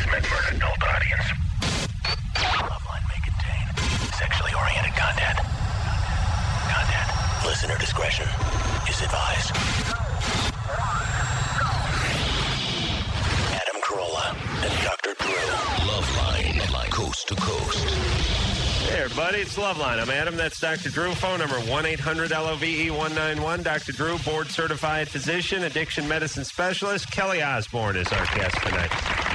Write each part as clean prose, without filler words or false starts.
meant for an adult audience. Loveline may contain sexually oriented content. Listener discretion is advised. Adam Carolla and Dr. Drew. Loveline, coast to coast. Hey, everybody, it's Loveline. I'm Adam. That's Dr. Drew. Phone number 1-800-LOVE-191. Dr. Drew, board-certified physician, addiction medicine specialist. Kelly Osbourne is our guest tonight.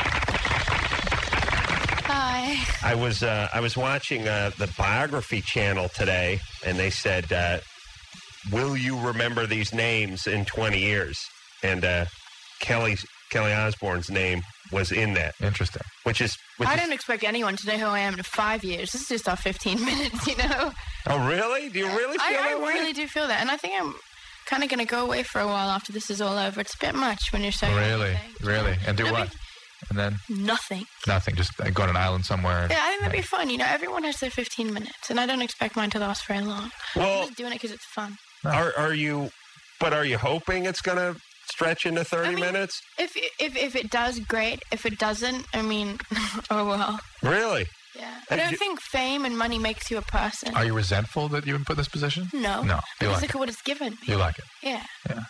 Hi. I was watching the Biography channel today, and they said, will you remember these names in 20 years? And Kelly Osbourne's name was in that. Interesting. I didn't expect anyone to know who I am in 5 years. This is just our 15 minutes, you know? Oh, really? Do you really feel that way? I really do feel that. And I think I'm kind of going to go away for a while after this is all over. It's a bit much when you're so Really? And do what? And then? Nothing. Nothing. Just go on an island somewhere. Yeah, I think that'd be fun. You know, everyone has their 15 minutes, and I don't expect mine to last very long. Well, I'm just doing it because it's fun. Are you hoping it's going to stretch into 30 minutes? If it does, great. If it doesn't, I mean, oh well. Really? Yeah. I don't think fame and money makes you a person. Are you resentful that you've been put in this position? No. No. Because look at what it's given me. You like it? Yeah.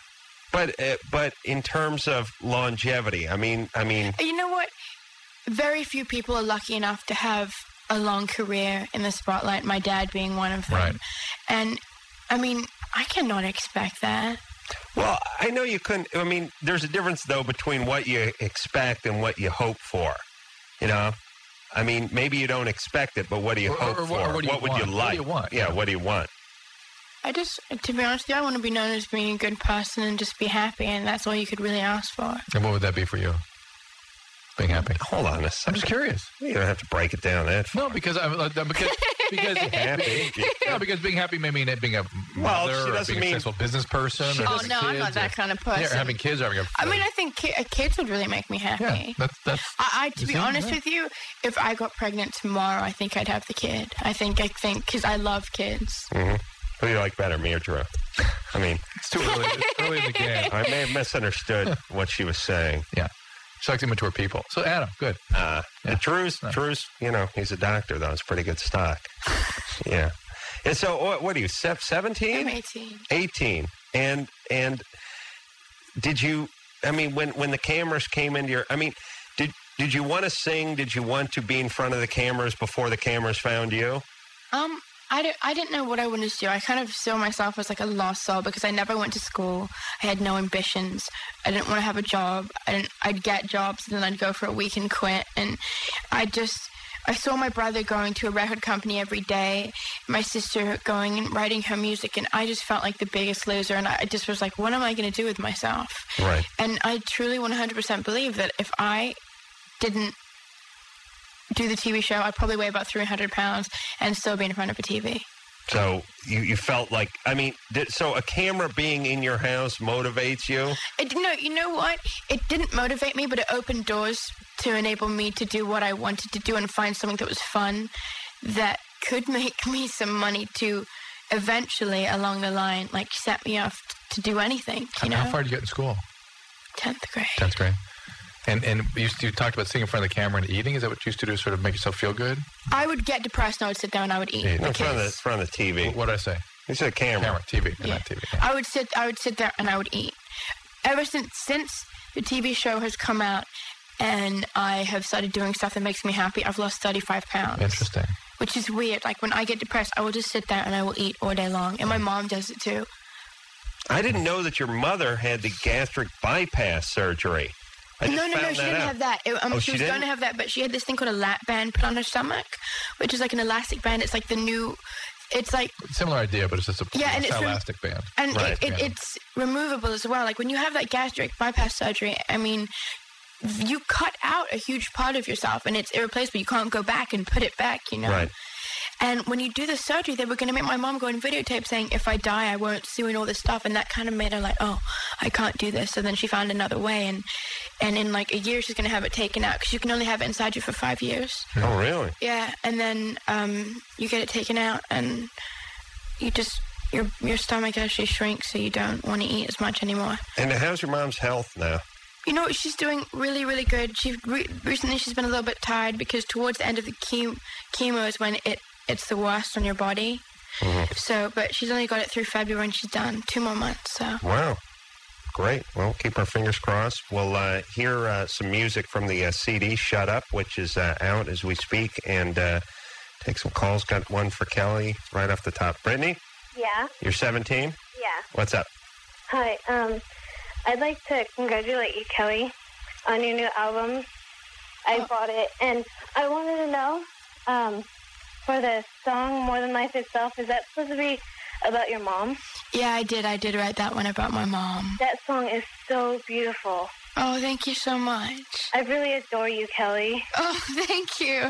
But in terms of longevity, I mean. You know what? Very few people are lucky enough to have a long career in the spotlight. My dad being one of them. Right. And I mean, I cannot expect that. Well, I know you couldn't. I mean, there's a difference, though, between what you expect and what you hope for. You know? I mean, maybe you don't expect it, but what do you hope for? What would you like? What do you want? Yeah, what do you want? To be honest with you, I want to be known as being a good person and just be happy, and that's all you could really ask for. And what would that be for you? Being happy. Hold on a second. I'm just curious. You don't have to break it down that far. No, because happy. No, because being happy may mean being a mother or being a successful business person. Oh, no, I'm not that kind of person. Yeah, having kids or having a... I mean, I think kids would really make me happy. Yeah, that's to be honest with you, if I got pregnant tomorrow, I think I'd have the kid. I think, because I love kids. Mm-hmm. Who do you like better, me or Drew? I mean... It's too early. It's early in the game. I may have misunderstood what she was saying. Yeah. She likes immature people. So, Adam, good. Drew's, you know, he's a doctor, though. It's pretty good stock. Yeah. And so, what are you, 17? I'm 18. 18. And did you, I mean, when the cameras came into your, I mean, did you want to sing? Did you want to be in front of the cameras before the cameras found you? I didn't know what I wanted to do. I kind of saw myself as like a lost soul because I never went to school. I had no ambitions. I didn't want to have a job. I'd get jobs and then I'd go for a week and quit. And I saw my brother going to a record company every day, my sister going and writing her music, and I just felt like the biggest loser. And I just was like, what am I going to do with myself? Right. And I truly 100% believe that if I didn't do the TV show, I'd probably weigh about 300 pounds and still be in front of a TV. So you felt like, I mean, so a camera being in your house motivates you? You know what? It didn't motivate me, but it opened doors to enable me to do what I wanted to do and find something that was fun that could make me some money to eventually, along the line, like set me up to do anything. How far did you get in school? 10th grade. 10th grade. And you talked about sitting in front of the camera and eating. Is that what you used to do, sort of make yourself feel good? I would get depressed and I would sit down and I would eat. In front of the TV. What did I say? You said camera. TV. Yeah. Not TV. Yeah. I would sit there and I would eat. Ever since the TV show has come out and I have started doing stuff that makes me happy, I've lost 35 pounds. Interesting. Which is weird. Like when I get depressed, I will just sit there and I will eat all day long. And my mom does it too. I didn't know that your mother had the gastric bypass surgery. No, she didn't have that. She was going to have that, but she had this thing called a lap band put on her stomach, which is like an elastic band. It's like the new, it's like... Similar idea, but it's just and it's elastic band. And it's removable as well. Like when you have that gastric bypass surgery, I mean, you cut out a huge part of yourself and it's irreplaceable. You can't go back and put it back, you know? Right. And when you do the surgery, they were going to make my mom go on videotape saying, if I die, I won't sue and all this stuff. And that kind of made her like, oh, I can't do this. So then she found another way. And in like a year, she's going to have it taken out because you can only have it inside you for 5 years. Oh, really? Yeah. And then you get it taken out and you just, your stomach actually shrinks so you don't want to eat as much anymore. And how's your mom's health now? You know, she's doing really, really good. Recently she's been a little bit tired because towards the end of the chemo is when it's the worst on your body. Mm-hmm. So, but she's only got it through February and she's done 2 more months. So. Wow. Great. Well, keep our fingers crossed. We'll hear some music from the CD, Shut Up, which is out as we speak, and take some calls. Got one for Kelly right off the top. Brittany? Yeah. You're 17? Yeah. What's up? Hi. I'd like to congratulate you, Kelly, on your new album. I bought it, and I wanted to know, for the song More Than Life Itself, is that supposed to be about your mom? Yeah, I did write that one about my mom. That song is so beautiful. Oh, thank you so much. I really adore you, Kelly. Oh, thank you.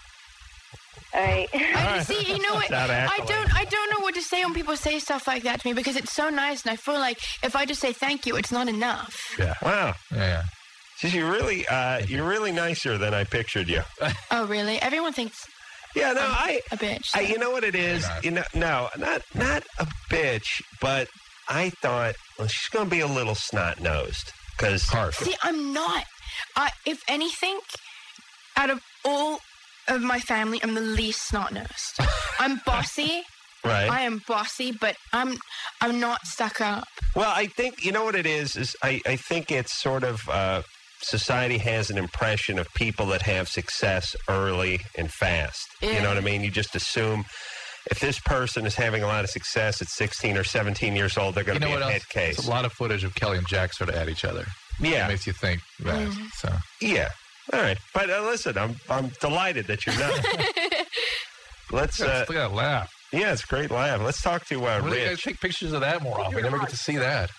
All right. See, you know what? I don't know what to say when people say stuff like that to me because it's so nice, and I feel like if I just say thank you, it's not enough. Yeah. Wow. Yeah. Geez, you're really nicer than I pictured you. Oh, really? Everyone thinks. Yeah, no, I'm a bitch. So. You know what it is? No, not a bitch, but I thought, well, she's going to be a little snot-nosed. See, I'm not. If anything, out of all of my family, I'm the least snot-nosed. I'm bossy. Right. I am bossy, but I'm not stuck up. Well, I think, you know what it is I think it's sort of... society has an impression of people that have success early and fast. Yeah. You know what I mean? You just assume if this person is having a lot of success at 16 or 17 years old, they're going to be a head case. It's a lot of footage of Kelly and Jack sort of at each other. Yeah. It makes you think that. So. Yeah. All right. But listen, I'm delighted that you're not. Let's look at that laugh. Yeah, it's a great laugh. Let's talk to Rich. You guys take pictures of that more often. We never get to see that.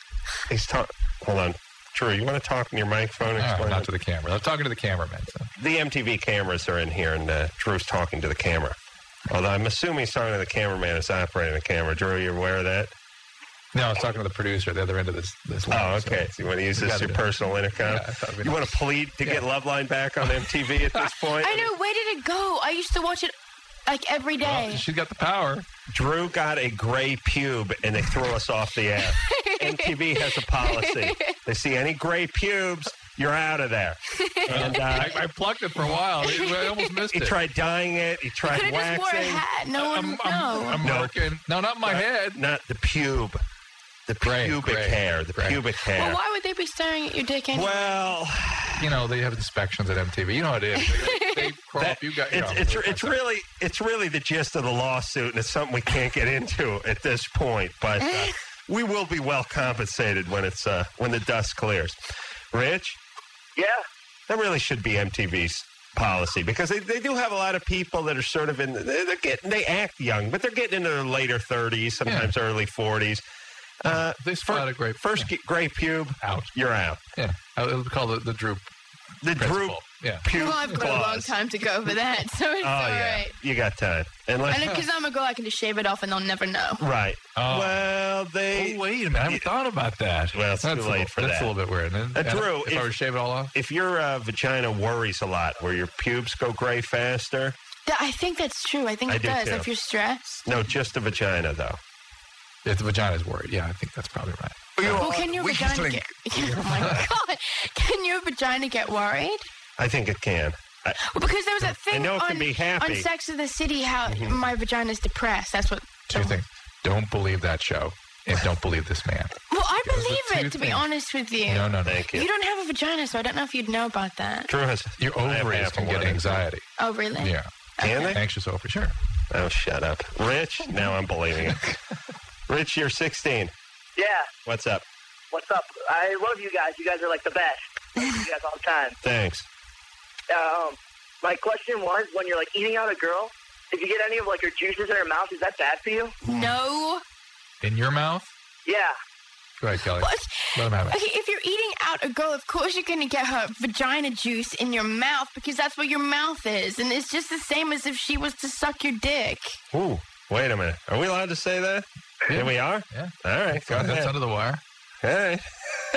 Hold on. Drew, you want to talk in your microphone? Not to the camera. I'm talking to the cameraman. So. The MTV cameras are in here, and Drew's talking to the camera. Although I'm assuming he's talking to the cameraman that's operating the camera. Drew, you aware of that? No, I was talking to the producer at the other end of this line. Oh, okay. So you want to use this as your personal intercom? Yeah, you want to plead to get Loveline back on MTV at this point? I know. Where did it go? I used to watch it like every day. Well, she's got the power. Drew got a gray pube, and they threw us off the air. MTV has a policy. They see any gray pubes, you're out of there. And I plucked it for a while. I almost missed it. He tried dyeing it. He tried waxing. Just wore a hat. No one would know. I'm working. No, not my head. Not the pube. The pubic hair. The pubic hair. Well, why would they be staring at your dick anyway? Well, you know, they have inspections at MTV. You know how it is. They crawl up. You got. It's really the gist of the lawsuit, and it's something we can't get into at this point. But we will be well compensated when the dust clears. Rich? Yeah. That really should be MTV's policy because they do have a lot of people that are sort of they act young, but they're getting into their later 30s, sometimes early 40s. They spot a great gray pube out. You're out. Yeah, it was called the droop. The droop. Yeah. Well, I've got a long time to go for that, so it's all right. You got time. And because I'm a girl, I can just shave it off and they'll never know. Right. Oh. Well, wait a minute. I haven't thought about that. Well, it's too late for that. That's a little bit weird. Drew, if I were to shave it all off? If your vagina worries a lot, where your pubes go gray faster? I think that's true. I think it does. Too. If you're stressed. No, just the vagina, though. If the vagina's worried, yeah, I think that's probably right. Well, can your vagina get... Oh, my God. Can your vagina get worried? I think it can. Because there was that thing on Sex and the City how my vagina's depressed. That's what... Two things. Don't believe that show. And don't believe this man. Well, I believe it, to be honest with you. No. Thank you. You don't have a vagina, so I don't know if you'd know about that. Drew has... Your ovaries can get anxiety. Oh, really? Yeah. Can they? Anxious ovaries, sure. Oh, shut up. Rich? Now I'm believing it. Rich, you're 16. Yeah. What's up? What's up? I love you guys. You guys are like the best. I love you guys all the time. Thanks. My question was, when you're like eating out a girl, if you get any of like her juices in her mouth, is that bad for you? No. In your mouth? Yeah. Go ahead, Kelly. What? Let him have it. Okay, if you're eating out a girl, of course you're going to get her vagina juice in your mouth because that's where your mouth is. And it's just the same as if she was to suck your dick. Ooh, wait a minute. Are we allowed to say that? Yeah. Yeah, we are? Yeah. All right, go ahead. That's under the wire. Hey.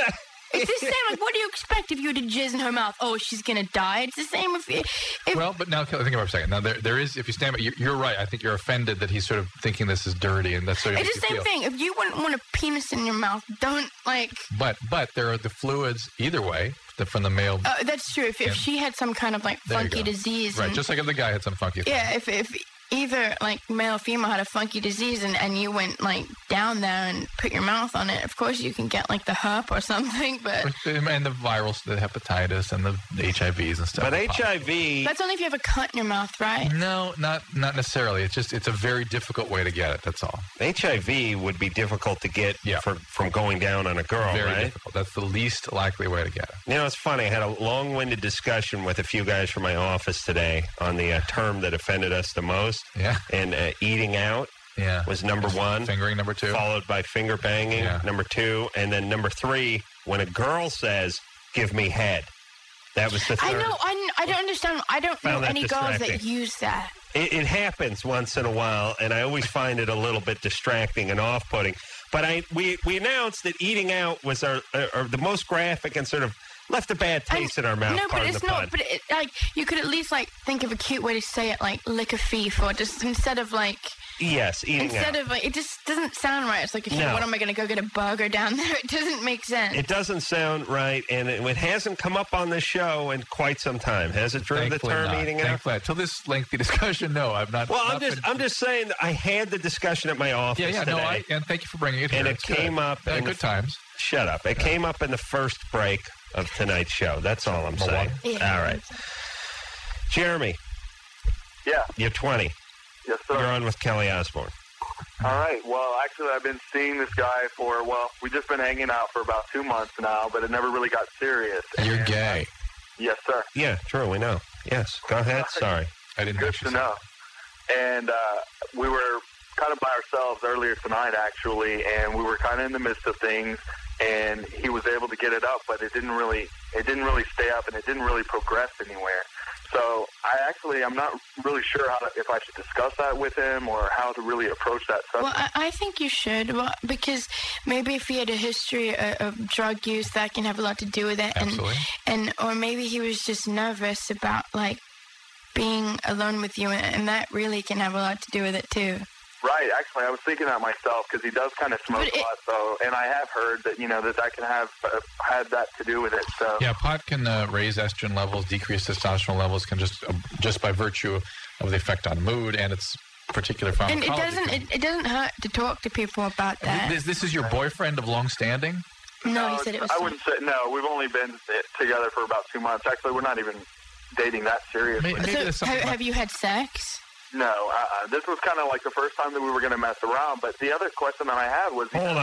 It's the same. Like, what do you expect if you were to jizz in her mouth? Oh, she's gonna die. It's the same if Well, but now think about it for a second. Now there is, if you stand, you're right. I think you're offended that he's sort of thinking this is dirty, and that's sort of. It's the same thing. If you wouldn't want a penis in your mouth, don't like. But there are the fluids either way from the male. That's true. If she had some kind of like funky disease, right? Just like if the guy had some funky. Yeah, if either like male or female had a funky disease and you went like down there and put your mouth on it, of course you can get like the herp or something, but and the virals, the hepatitis and the HIVs and stuff. But HIV, that's only if you have a cut in your mouth, right? No, not necessarily. It's a very difficult way to get it. That's all. HIV would be difficult to get from going down on a girl, very right? difficult. That's the least likely way to get it. You know, it's funny. I had a long-winded discussion with a few guys from my office today on the term that offended us the most. Yeah. And eating out was number one. Fingering number two. Followed by finger banging, number two. And then number three, when a girl says, give me head. That was the third. I know. I don't understand. I don't know any girls that use that. It happens once in a while, and I always find it a little bit distracting and off-putting. But we announced that eating out was our the most graphic and sort of left a bad taste in our mouth. No, but it's not. But like you could at least like think of a cute way to say it, like lick a thief, or just instead of like. Yes, eating out. Instead of like, it just doesn't sound right. It's like, okay, what am I going to go get a burger down there? It doesn't make sense. It doesn't sound right, and it hasn't come up on this show in quite some time. Has it, Drew, the term eating out? Thankfully, till this lengthy discussion, no, I've not. Well, I'm just saying that I had the discussion at my office today. And thank you for bringing it here. And it came up. Good times. Shut up. It came up in the first break of tonight's show. That's all I'm saying. Yeah. All right. Jeremy. Yeah. You're 20. Yes, sir. You're on with Kelly Osbourne. All right. Well, actually, I've been seeing this guy we've just been hanging out for about 2 months now, but it never really got serious. You're gay. Yes, sir. Yeah, true. We know. Yes. Go ahead. Sorry. I didn't Good to know. And we were kind of by ourselves earlier tonight, actually, and we were kind of in the midst of things, and he was able to get it up, but it didn't really stay up, and it didn't really progress anywhere. So I'm not really sure if I should discuss that with him or how to really approach that subject. Well, I think you should, because maybe if he had a history of drug use, that can have a lot to do with it. Absolutely. Or maybe he was just nervous about, like, being alone with you, and that really can have a lot to do with it, too. Right. Actually, I was thinking that myself because he does kind of smoke a lot. So, and I have heard that that can have had that to do with it. So yeah, pot can raise estrogen levels, decrease testosterone levels, can just by virtue of the effect on mood and its particular pharmacology. And it doesn't hurt to talk to people about that. This is your boyfriend of long standing? No, he said it was. I wouldn't say no. We've only been together for about 2 months. Actually, we're not even dating that seriously. So, have you had sex? No, this was kind of like the first time that we were going to mess around. But the other question that I had was... Hold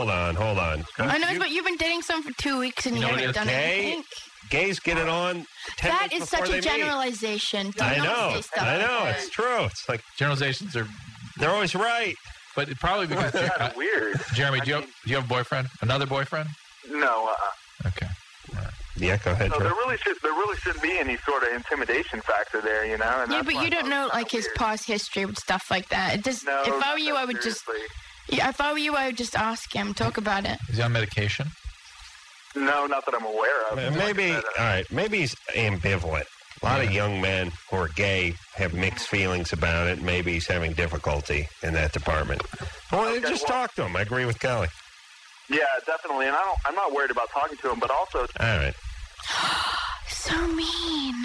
on. I know, but you've been dating someone for 2 weeks and you haven't done anything. Gays get it on 10 That minutes is such before a they generalization. I know. It's true. It's like... Generalizations They're always right. But it probably because... It's kind of weird. Jeremy, do you have a boyfriend? Another boyfriend? No. Okay. All right. Yeah, go ahead. So there really shouldn't be any sort of intimidation factor there, And yeah, but you don't know like his past history with stuff like that. It just if I were you, I would just. Yeah, if I were you, I would just ask him, talk about it. Is he on medication? No, not that I'm aware of. Maybe all right. Maybe he's ambivalent. A lot of young men who are gay have mixed feelings about it. Maybe he's having difficulty in that department. Well, just talk to him. I agree with Kelly. Yeah, definitely. And I'm not worried about talking to him, but also... All right. So mean.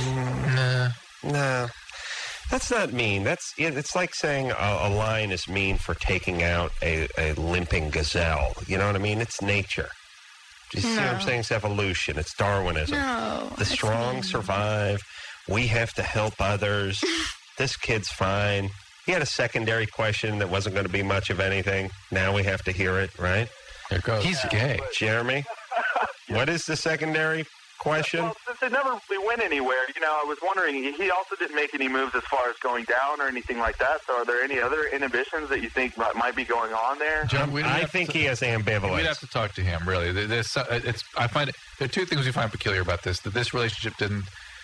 No. That's not mean. It's like saying a lion is mean for taking out a limping gazelle. You know what I mean? It's nature. Do you see what I'm saying? It's evolution. It's Darwinism. No. The strong survive. We have to help others. This kid's fine. He had a secondary question that wasn't going to be much of anything. Now we have to hear it, right? There it goes. He's gay. Jeremy, what is the secondary question? Well, since it never really went anywhere, I was wondering, he also didn't make any moves as far as going down or anything like that. So are there any other inhibitions that you think might be going on there? John, I think he has ambivalence. We'd have to talk to him, really. I find there are two things we find peculiar about this, that this relationship didn't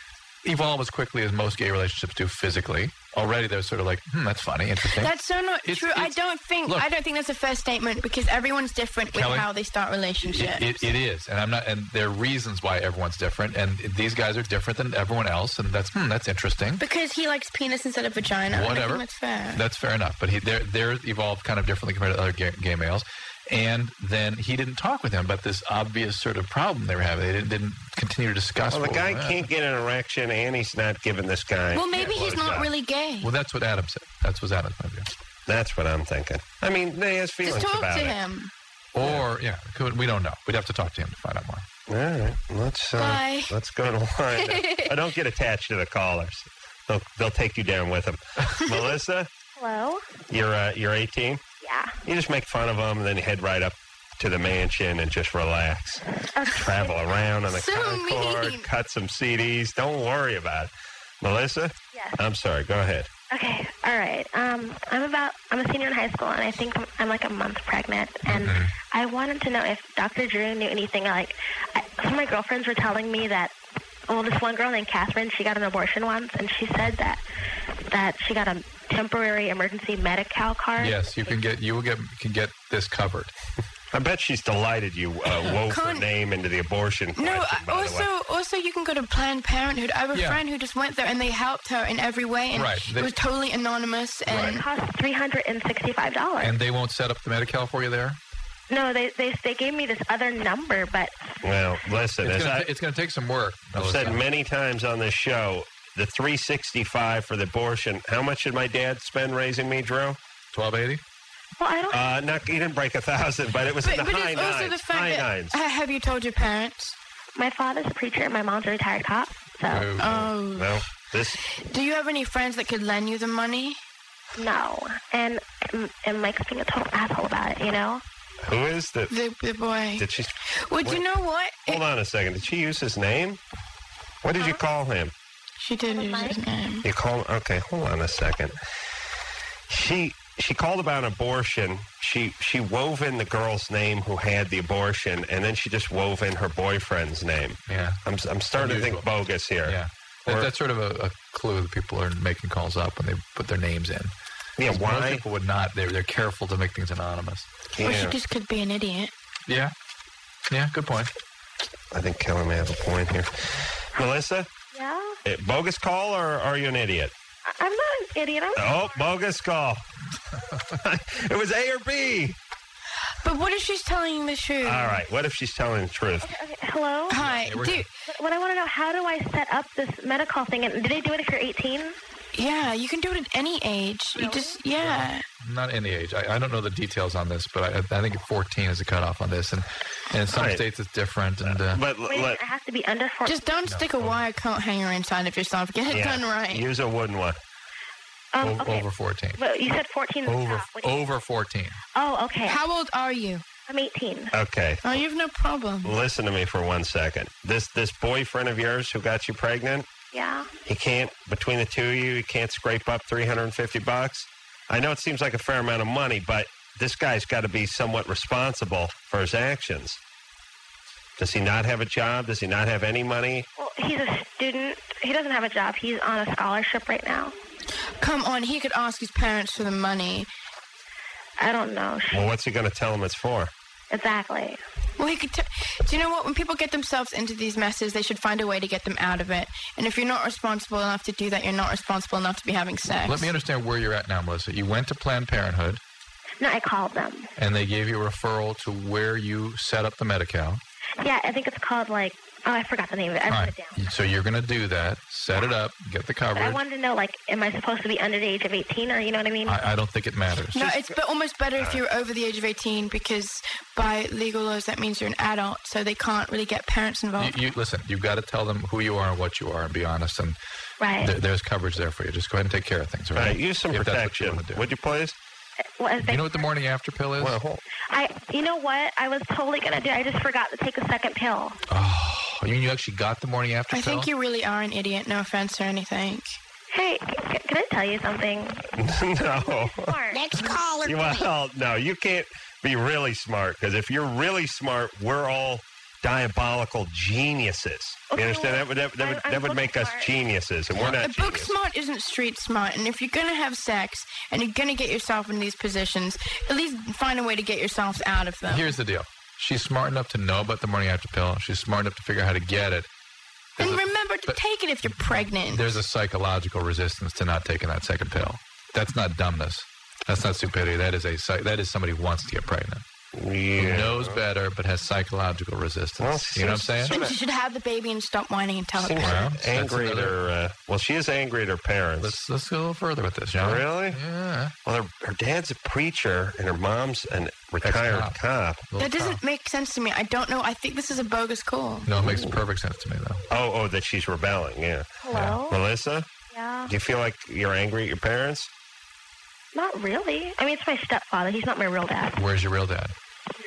evolve as quickly as most gay relationships do physically. Already they're sort of like, that's funny, interesting. That's so not true. I don't think that's a fair statement because everyone's different with Kelly, how they start relationships. It is, and there are reasons why everyone's different, and these guys are different than everyone else, and that's interesting. Because he likes penis instead of vagina. Whatever. I think that's fair. That's fair enough, but they're evolved kind of differently compared to other gay males. And then he didn't talk with him about this obvious sort of problem they were having. They didn't continue to discuss. Well, the guy can't get an erection, and he's not giving this guy. Well, maybe he's not really gay. Well, that's what Adam said. That's what Adam's point of view. That's what I'm thinking. I mean, he has feelings Just talk about to it. him. Or we don't know. We'd have to talk to him to find out more. All right, let's go to line. I don't get attached to the callers. They'll take you down with them. Melissa, Hello? you're 18. Yeah. You just make fun of them, and then you head right up to the mansion and just relax. Okay. Travel around on the So Concorde, mean. cut some CDs. Don't worry about it. Melissa? Yes. I'm sorry. Go ahead. Okay. All right. I'm a senior in high school, and I think I'm like a month pregnant. And I wanted to know if Dr. Drew knew anything. Some of my girlfriends were telling me that, this one girl named Catherine, she got an abortion once, and she said that she got a temporary emergency Medi-Cal card. Yes, you can get this covered. I bet she's delighted you wove her name into the abortion question, by the way. Also, you can go to Planned Parenthood. I have a friend who just went there, and they helped her in every way, and it was totally anonymous. And it cost $365. And they won't set up the Medi-Cal for you there? No, they gave me this other number, but... Well, listen, it's going to take some work. I've said many times on this show, the $365 for the abortion, how much did my dad spend raising me, Drew? $1,280? Well, I don't... He didn't break 1,000, but it was in the high it's also nines. the fact High that, nines. have you told your parents? My father's a preacher, and my mom's a retired cop, so... Oh. Well, Do you have any friends that could lend you the money? No. And Mike's being a total asshole about it, you know? Who is the boy? Did she? Well, do you know what? Hold on a second. Did she use his name? What did you call him? She did use his name. You call? Okay, hold on a second. She called about an abortion. She wove in the girl's name who had the abortion, and then she just wove in her boyfriend's name. Yeah, I'm starting to think bogus here. Yeah, that's sort of a clue that people are making calls up when they put their names in. Yeah, why? Most people would not. They're careful to make things anonymous. Or she just could be an idiot. Yeah, good point. I think Kelly may have a point here. Melissa? Yeah? Bogus call, or are you an idiot? I'm not an idiot. Bogus call. It was A or B. But what if she's telling you the truth? All right, what if she's telling the truth? Okay, hello? Hi. What I want to know, how do I set up this Medi-Cal thing? And do they do it if you're 18? Yeah, you can do it at any age. You just, Not any age. I don't know the details on this, but I think 14 is a cutoff on this, and in some states it's different. And but it has to be under 14. Just don't stick a wire coat hanger inside of yourself. Get it done right. Use a wooden one. Okay. Over 14. Well, you said 14 is the top. Over 14. Oh, okay. How old are you? I'm 18. Okay. Oh, you have no problem. Listen to me for 1 second. This boyfriend of yours who got you pregnant, Yeah. he can't, between the two of you, he can't scrape up $350. I know it seems like a fair amount of money, but this guy's got to be somewhat responsible for his actions. Does he not have a job? Does he not have any money? Well, he's a student. He doesn't have a job. He's on a scholarship right now. Come on, he could ask his parents for the money. I don't know. Well, what's he going to tell him it's for? Exactly. Well, he could. Do you know what? When people get themselves into these messes, they should find a way to get them out of it. And if you're not responsible enough to do that, you're not responsible enough to be having sex. Let me understand where you're at now, Melissa. You went to Planned Parenthood. No, I called them. And they gave you a referral to where you set up the Medi-Cal. Yeah, I think it's called I forgot the name of it. I wrote it down. So you're going to do that, set it up, get the coverage. I wanted to know, am I supposed to be under the age of 18, or you know what I mean? I don't think it matters. No, it's almost better if you're over the age of 18, because by legal laws that means you're an adult, so they can't really get parents involved. Listen, you've got to tell them who you are and what you are and be honest, and there's coverage there for you. Just go ahead and take care of things, all right? Use some protection. Would you please? You know what the morning after pill is? Well, you know what? I was totally going to do it. I just forgot to take a second pill. Oh, you mean you actually got the morning after pill? I think you really are an idiot. No offense or anything. Hey, can I tell you something? No. Next caller. Well, no, you can't be really smart, because if you're really smart, we're all diabolical geniuses. You Okay, understand? well, That would I'm make us smart. geniuses, and we're not A book geniuses. smart isn't street smart, and if you're going to have sex and you're going to get yourself in these positions, at least find a way to get yourself out of them. Here's the deal. She's smart enough to know about the morning after pill. She's smart enough to figure out how to get it. And There's a- remember to but take it if you're pregnant. There's a psychological resistance to not taking that second pill. That's not dumbness. That's not stupidity. That is somebody who wants to get pregnant. Who Yeah. knows better but has psychological resistance. Well, You know what I'm saying? seems- And she should have the baby and stop whining and tell her Seems parents. Well, angry at that's her. Well, she is angry at her parents. Let's go a little further with this, shall we? Really? Yeah. Well, her dad's a preacher, and her mom's a retired Ex-cop. cop. That doesn't make sense to me. I don't know. I think this is a bogus call. No, it makes perfect sense to me, though. Oh, that she's rebelling. Yeah. Hello? Melissa, Yeah. do you feel like you're angry at your parents? Not really. I mean, it's my stepfather. He's not my real dad. Where's your real dad?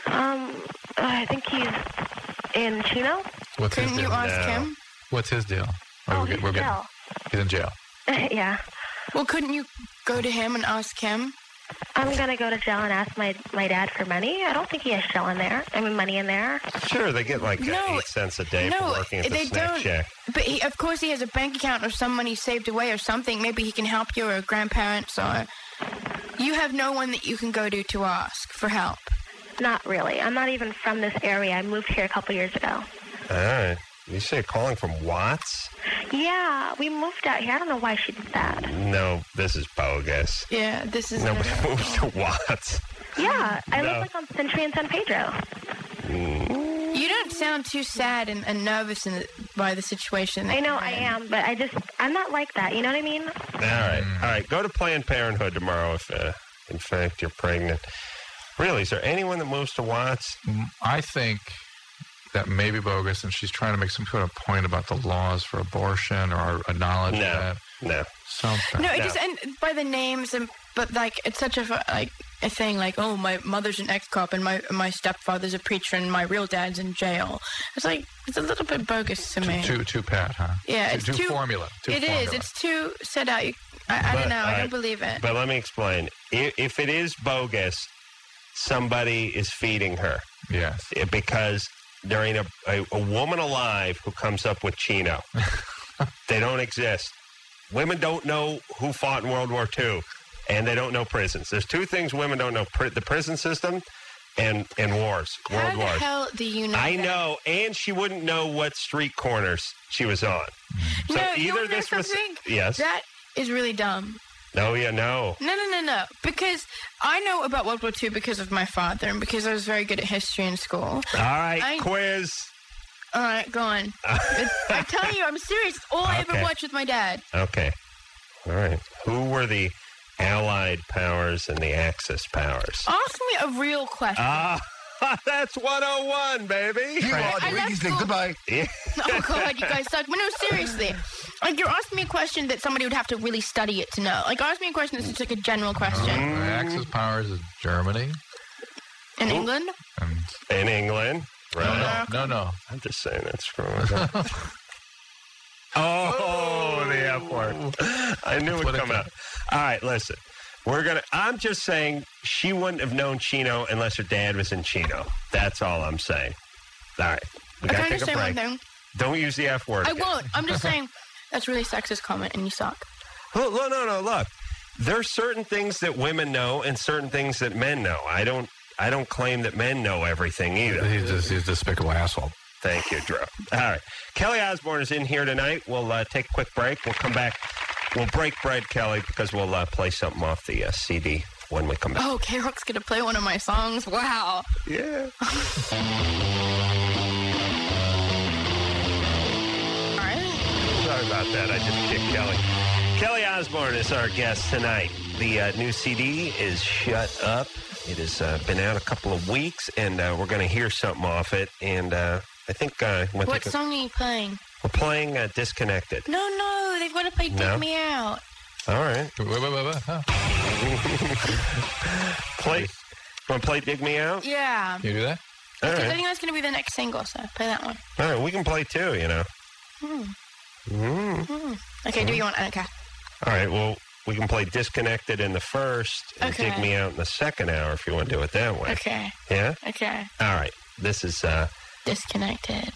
I think he's in Chino. What's his Couldn't you deal? ask No. him? What's his deal? Oh, we're he's good. in jail. He's in jail. Yeah. Well, couldn't you go to him and ask him? I'm going to go to jail and ask my dad for money. I don't think he has jail in there. I mean, money in there. Sure, they get like No, 8 cents a day for No, working at the they snack don't. shack. But of course, he has a bank account or some money saved away or something. Maybe he can help you or grandparents or. You have no one that you can go to ask for help. Not really. I'm not even from this area. I moved here a couple years ago. All right. You say calling from Watts? Yeah, we moved out here. I don't know why she did that. No, this is bogus. Yeah, this is. Nobody moves to Watts. Yeah, I No. live like on Century and San Pedro. You don't sound too sad and nervous by the situation. I know I am, but I'm not like that. You know what I mean? All right. Go to Planned Parenthood tomorrow if, in fact, you're pregnant. Really, is there anyone that moves to Watts? I think that may be bogus, and she's trying to make some sort of point about the laws for abortion or a knowledge of No, that. no. Something. No, it No. just and by the names but like it's such a thing like, oh, my mother's an ex-cop and my stepfather's a preacher and my real dad's in jail. It's like it's a little bit bogus to me. Too pat, huh? Yeah, Too, it's too too formula. Too It formula. is. It's too set out. I But, don't know. I all don't believe it. But let me explain. If it is bogus, somebody is feeding her. Yes. Because there ain't a woman alive who comes up with Chino. They don't exist. Women don't know who fought in World War II, and they don't know prisons. There's two things women don't know, the prison system and wars, How world the wars. hell do you know I that? know, and she wouldn't know what street corners she was on. So No, you either wanna know this was... something? Yes. That is really dumb. No, yeah, no. No. Because I know about World War II because of my father and because I was very good at history in school. All right, I- quiz. All right, go on. I tell you, I'm serious. It's all I ever Okay. watched with my dad. Okay. All right. Who were the Allied powers and the Axis powers? Ask me a real question. That's 101, baby. You are I the left Ricky Snake. school- Goodbye. Yeah. Oh, God, you guys suck. But no, seriously. Like, you're asking me a question that somebody would have to really study it to know. Like, ask me a question that's just like a general question. Mm-hmm. The Axis powers is Germany. In England? And In England. Right. no. I'm just saying that's wrong. Oh, the F word. I knew it would come out. All right, listen. I'm just saying she wouldn't have known Chino unless her dad was in Chino. That's all I'm saying. All right. We I got can to take a understand one break. thing. Don't use the F word. I again. won't. I'm just saying that's a really sexist comment and you suck. Look, no. Look, there's certain things that women know and certain things that men know. I don't claim that men know everything either. He's a despicable asshole. Thank you, Drew. All right. Kelly Osbourne is in here tonight. We'll take a quick break. We'll come back. We'll break bread, Kelly, because we'll play something off the CD when we come back. Oh, K-Rock's going to play one of my songs. Wow. Yeah. All right. Sorry about that. I just kicked Kelly. Kelly Osbourne is our guest tonight. The new CD is Shut Up. It has been out a couple of weeks, and we're going to hear something off it. And I think What song are you playing? we're playing Disconnected. No, they've got to play Dig No? Me Out. All right. Wait. Huh? Want to play Dig Me Out? Yeah. Can you do that? All I right. think that's going to be the next single, so play that one. All right. We can play two, you know. Okay, do you want? Okay. All right. Well, we can play Disconnected in the first and Okay. Dig Me Out in the second hour if you want to do it that way. Okay. Yeah? Okay. All right. This is Disconnected.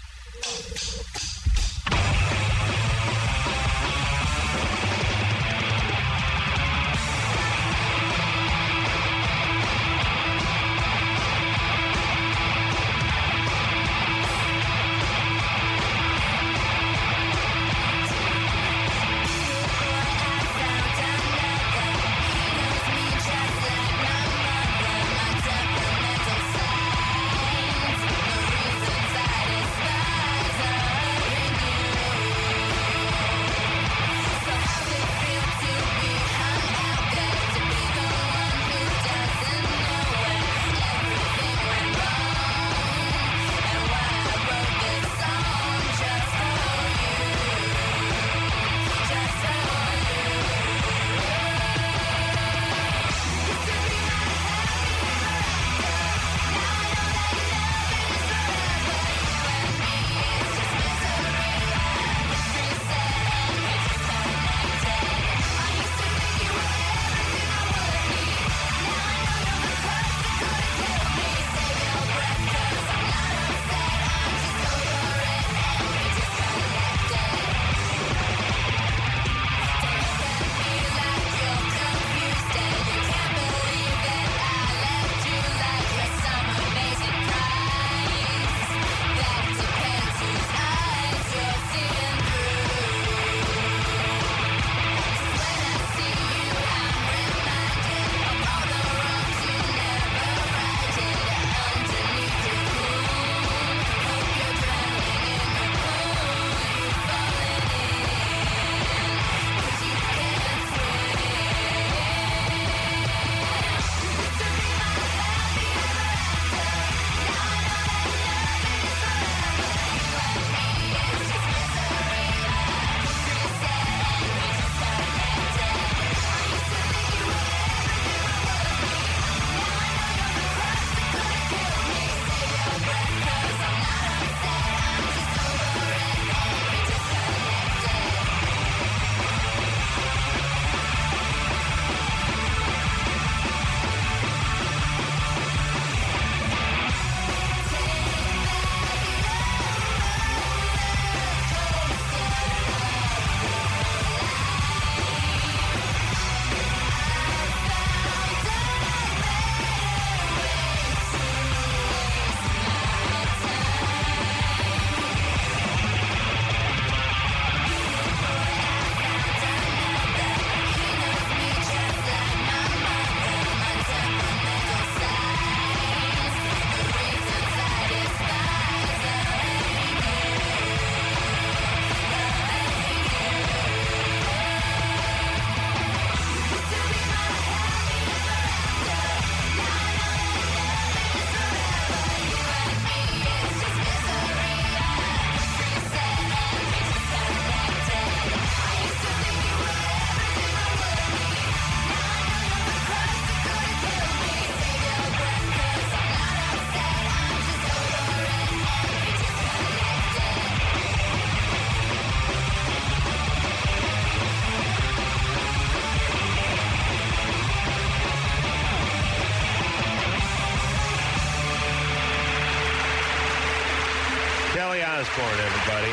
Kelly Osbourne, everybody.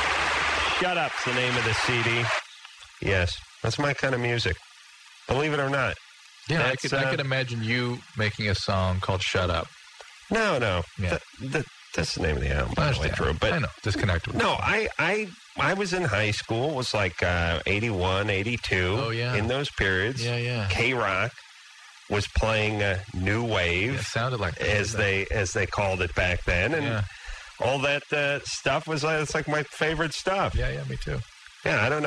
Shut Up's the name of the CD. Yes, that's my kind of music. Believe it or not. Yeah, I could imagine you making a song called Shut Up. No. Yeah. That's the name of the album, by the way, Drew. But I know, Disconnected. No, I was in high school. It was like 81, 82. Oh, yeah. In those periods. Yeah. K-Rock was playing New Wave. It sounded like that, as they called it back then. And all that stuff was it's like my favorite stuff. Yeah, me too. Yeah, I don't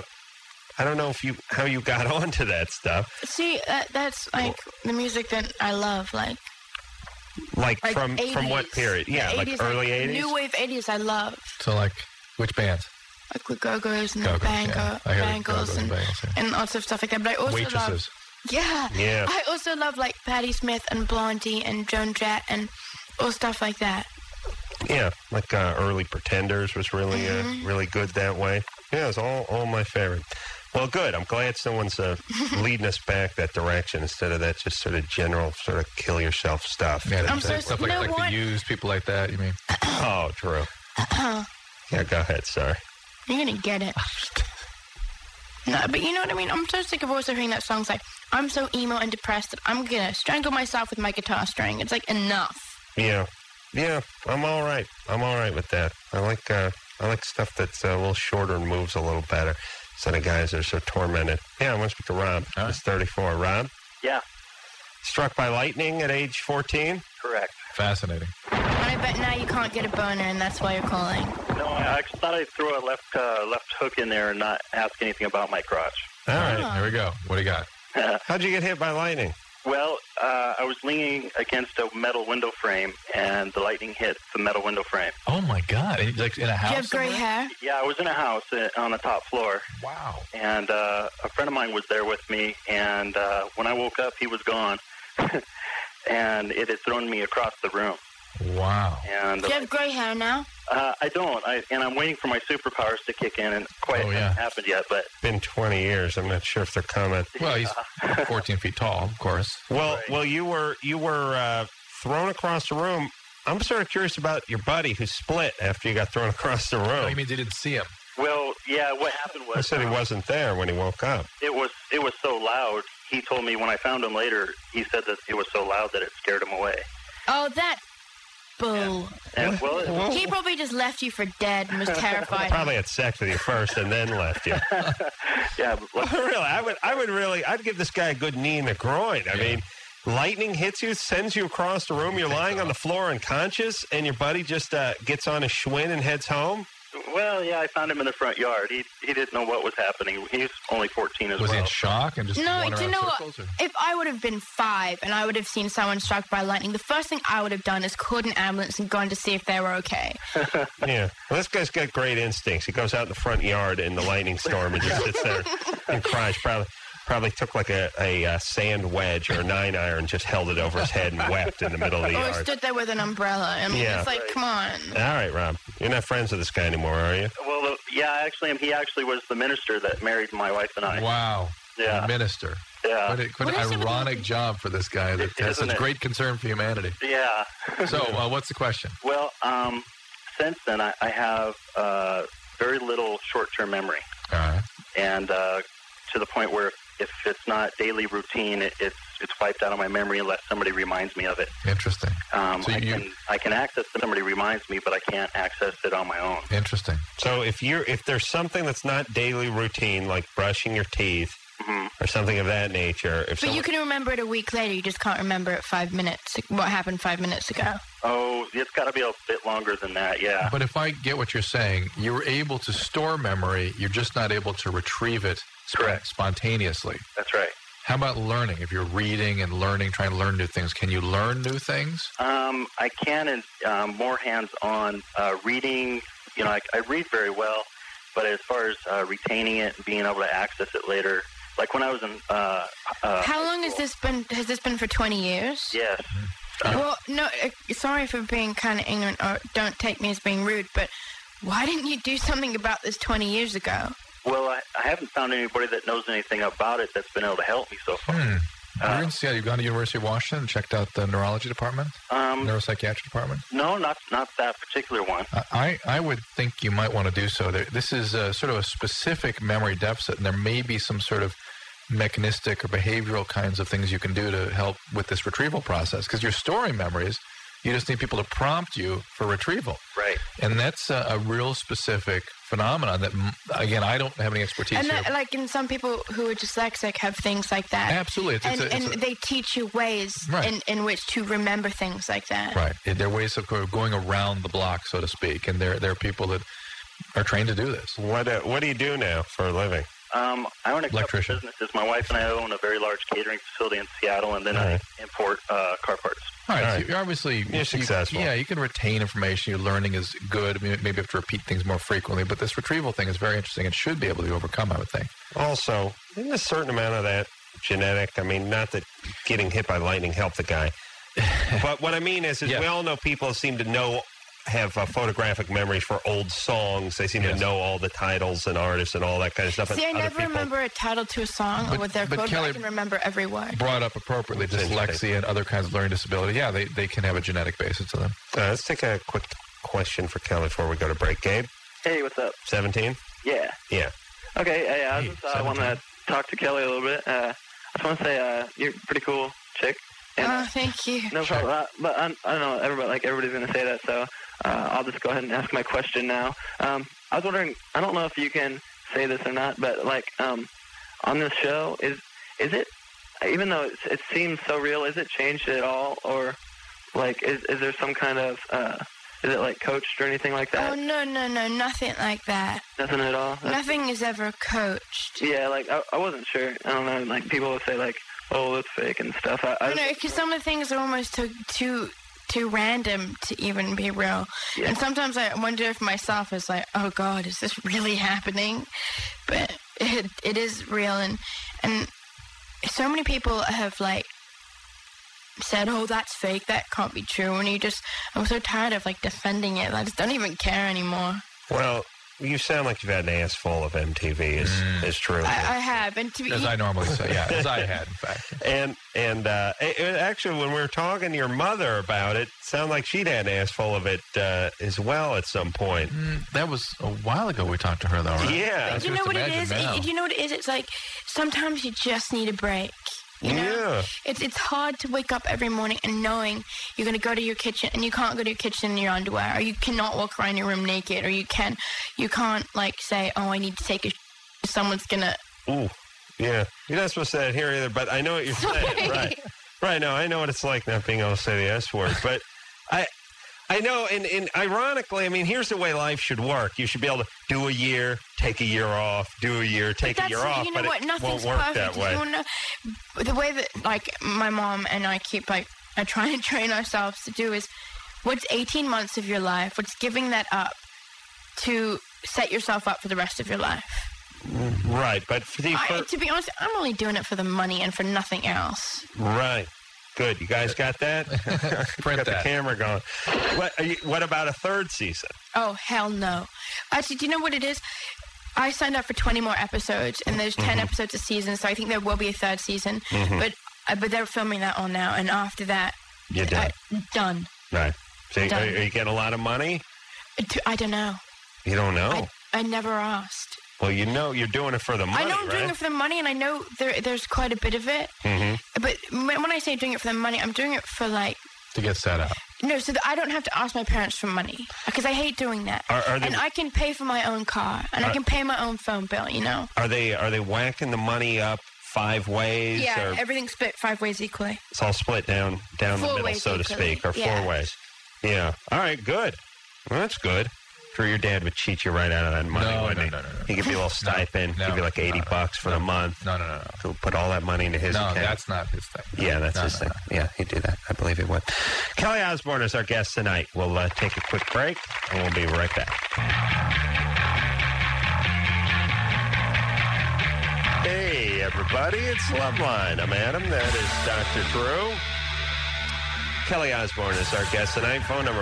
know how you got onto that stuff. See, that's like the music that I love, like from 80s. From what period? Yeah, 80s, like early 80s? New Wave 80s I love. So like which bands? Like the Go-Go's and Go-Go's, the Bangles and and lots of stuff like that. But I also Waitresses. love... Yeah. I also love like Patti Smith and Blondie and Joan Jett and all stuff like that. Yeah, like Early Pretenders was really really good that way. Yeah, it's all my favorite. Well, good. I'm glad someone's leading us back that direction instead of that just sort of general sort of kill yourself stuff. Yeah, I'm so stuff you know like what? the used people like that. You mean? Oh, Drew. Yeah, go ahead. Sorry. You're gonna get it. No, but you know what I mean? I'm so sick of also hearing that song's like, I'm so emo and depressed that I'm gonna strangle myself with my guitar string. It's like, enough. Yeah. I'm all right. I'm all right with that. I like stuff that's a little shorter and moves a little better instead of guys that are so tormented. Yeah, I want to speak to Rob. All right. He's 34. Rob? Yeah, Struck by lightning at age 14? correct. Fascinating. And I bet now you can't get a boner, and that's why you're calling. No, I actually thought I'd throw a left hook in there and not ask anything about my crotch. All right. Here we go. What do you got? How'd you get hit by lightning? Well, I was leaning against a metal window frame, and the lightning hit the metal window frame. Oh my God! And, like in a house. Do you have gray somewhere? hair? Yeah, I was in a house on the top floor, Wow. and a friend of mine was there with me, and when I woke up, he was gone, and it had thrown me across the room. Wow. And Do you have gray hair now? I don't, and I'm waiting for my superpowers to kick in, and quite Oh, yeah. hasn't happened yet, but Been 20 years. I'm not sure if they're coming. Well, he's 14 feet tall, of course. Well, Right. well, you were thrown across the room. I'm sort of curious about your buddy who split after you got thrown across the Oh, room. you mean they didn't see him? well, yeah, what happened was I said he wasn't there when he woke up. It was so loud. He told me when I found him later, he said that it was so loud that it scared him away. Oh, that bull. And well, He probably just left you for dead and was terrified. Probably had sex with you first and then left you. yeah, but Really, I'd give this guy a good knee in the groin. I mean, lightning hits you, sends you across the room. You're lying on the floor unconscious, and your buddy just gets on a Schwinn and heads home. well, yeah, I found him in the front yard. He didn't know what was happening. He's only 14 as Was he well. in shock and just No, wandering do you around know what? circles? Or? If I would have been 5 and I would have seen someone struck by lightning, the first thing I would have done is called an ambulance and gone to see if they were okay. Yeah. Well, this guy's got great instincts. He goes out in the front yard in the lightning storm and just sits there and cries. Probably took like a sand wedge or a 9-iron, just held it over his head and wept in the middle of the Or yard. stood there with an umbrella. I mean, Yeah. it's like, come on. All right, Rob. You're not friends with this guy anymore, are you? Well, yeah, I actually am. He actually was the minister that married my wife and I. Wow. Yeah. Minister. Yeah. What What an is it with ironic job for this guy that has Isn't such it? great concern for humanity. Yeah. So, what's the question? Well, since then, I have very little short-term memory. All right. And to the point where if it's not daily routine, it's wiped out of my memory unless somebody reminds me of it. Interesting. So I can access it. Somebody reminds me, but I can't access it on my own. Interesting. So if there's something that's not daily routine, like brushing your teeth or something of that nature, But you can remember it a week later. You just can't remember it 5 minutes. What happened 5 minutes ago? Oh, it's got to be a bit longer than that. Yeah. But if I get what you're saying, you were able to store memory. You're just not able to retrieve it Correct. spontaneously. That's right. How about learning? If you're reading and learning, trying to learn new things, can you learn new things? I can, and more hands-on reading. You know, I read very well, but as far as retaining it and being able to access it later, like when I was in How long has this been? Has this been for 20 years? Yes. Well, no, sorry for being kind of ignorant, or don't take me as being rude, but why didn't you do something about this 20 years ago? Well, I haven't found anybody that knows anything about it that's been able to help me so far. You're in Seattle. You've gone to University of Washington and checked out the neurology department, neuropsychiatry department? No, not that particular one. I would think you might want to do so. This is sort of a specific memory deficit, and there may be some sort of mechanistic or behavioral kinds of things you can do to help with this retrieval process, because you're storing memories. You just need people to prompt you for retrieval. Right. And that's a real specific phenomenon that, again, I don't have any expertise And here. that, like, in some people who are dyslexic have things like that. Absolutely. And they teach you ways Right. in which to remember things like that. Right. There are ways of going around the block, so to speak, and there are people that are trained to do this. What do you do now for a living? I own a couple Electrician. businesses. My wife and I own a very large catering facility in Seattle, and then I import car parts. All right. All So right. you're obviously successful. Yeah, you can retain information. Your learning is good. I mean, maybe you have to repeat things more frequently, but this retrieval thing is very interesting and should be able to be overcome, I would think. Also, isn't a certain amount of that genetic? I mean, not that getting hit by lightning helped the guy, but what I mean is Yeah. we all know people seem to know have photographic memories for old songs. They seem to know all the titles and artists and all that kind of stuff. See, I and never remember a title to a song or what they're called, but I can remember every word. Brought up appropriately, dyslexia and other kinds of learning disability. Yeah, they can have a genetic basis to them. Let's take a quick question for Kelly before we go to break. Gabe? Hey, what's up? 17? Yeah. Yeah. Okay, I want to talk to Kelly a little bit. I just want to say you're a pretty cool chick. And, thank you. No problem. But I don't know, everybody's going to say that, so I'll just go ahead and ask my question now. I was wondering, I don't know if you can say this or not, but on this show, is it, even though it seems so real, is it changed at all, or is there some kind of is it coached or anything like that? Oh no, nothing like that. Nothing at all. Nothing is ever coached. Yeah, I wasn't sure. I don't know. People would say oh, that's fake and stuff. I know, because some of the things are almost too random to even be real. Yeah. And sometimes I wonder if myself is oh God, is this really happening? But it is real, and so many people have said, oh, that's fake, that can't be true, and I'm so tired of defending it. I just don't even care anymore. Well, you sound like you've had an ass full of MTV is true. I have, and as I normally say, yeah, as I had, in fact. And actually, when we were talking to your mother about it sounded like she'd had an ass full of it as well at some point. That was a while ago we talked to her, though, right? Yeah. You know what it is? You know what it is? It's sometimes you just need a break. You know? Yeah. It's hard to wake up every morning and knowing you're going to go to your kitchen and you can't go to your kitchen in your underwear, or you cannot walk around your room naked, or you can't say, oh, I need to take a someone's going to... Ooh, yeah. You're not supposed to say it here either, but I know what you're saying. Right. No, I know what it's like not being able to say the S word, but I know, and ironically, I mean, here's the way life should work. You should be able to do a year, take a year off, do a year, take a year off, you know but what? it Nothing's won't work perfect. that way. You know, the way that, my mom and I keep, I try and train ourselves to do is, what's 18 months of your life, what's giving that up to set yourself up for the rest of your life? Right, but to be honest, I'm only doing it for the money and for nothing else. Right. Good. You guys got that? Print got that. The camera going. What about a third season? Oh, hell no. Actually, do you know what it is? I signed up for 20 more episodes, and there's 10 episodes a season, so I think there will be a third season. But they're filming that all now, and after that... You're done. Done. Right. So Done. Are you getting a lot of money? I don't know. You don't know? I never asked. Well, you know you're doing it for the money, I know I'm doing it for the money, and I know there's quite a bit of it. But when I say doing it for the money, I'm doing it for, to get set up. No, so that I don't have to ask my parents for money, because I hate doing that. And I can pay for my own car, and I can pay my own phone bill, you know? Are they whacking the money up 5 ways? Yeah, or everything's split 5 ways equally. it's all split down the middle, so to speak, or 4 ways. Yeah. All right, good. Well, that's good. Sure, your dad would cheat you right out of that money, wouldn't he? No. He give you a little stipend, give you $80 for the month. No. He'll put all that money into his account. No, that's not his thing. Yeah, that's his thing. Yeah, he'd do that. I believe he would. Kelly Osbourne is our guest tonight. We'll take a quick break, and we'll be right back. Hey, everybody, it's Loveline. I'm Adam. That is Dr. Drew. Kelly Osbourne is our guest tonight. Phone number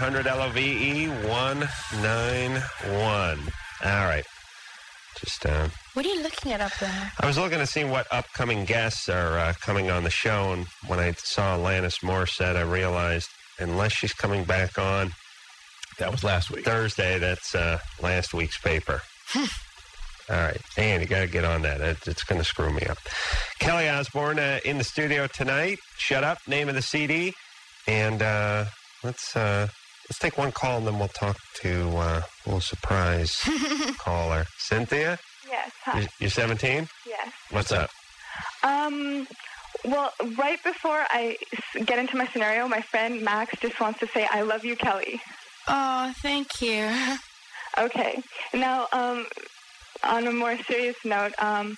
1-800-LOVE-191. All right. Just, What are you looking at up there? I was looking to see what upcoming guests are coming on the show, and when I saw Alanis Morissette, I realized unless she's coming back on... That was last week. Thursday, that's last week's paper. All right. And you got to get on that. It's going to screw me up. Kelly Osbourne in the studio tonight. Shut Up, name of the CD. And let's take one call, and then we'll talk to a little surprise caller. Cynthia? Yes. Hi. You're 17? Yes. What's up? Well, right before I get into my scenario, my friend Max just wants to say, I love you, Kelly. Oh, thank you. Okay. Now, on a more serious note,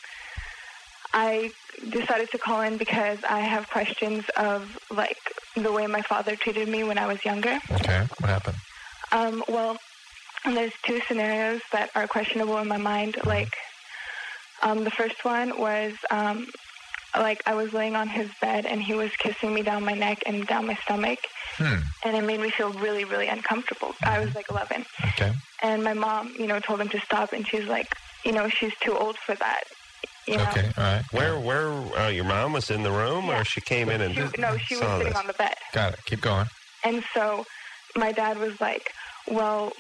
I decided to call in because I have questions of, the way my father treated me when I was younger. Okay. What happened? Well, there's 2 scenarios that are questionable in my mind. The first one was, I was laying on his bed, and he was kissing me down my neck and down my stomach. and it made me feel really, really uncomfortable. I was like 11. Okay. And my mom, told him to stop, and she's like, she's too old for that. Okay, all right. Where your mom was in the room, or she came in and she was saw sitting this? on the bed. Got it. Keep going. And so my dad was like, well,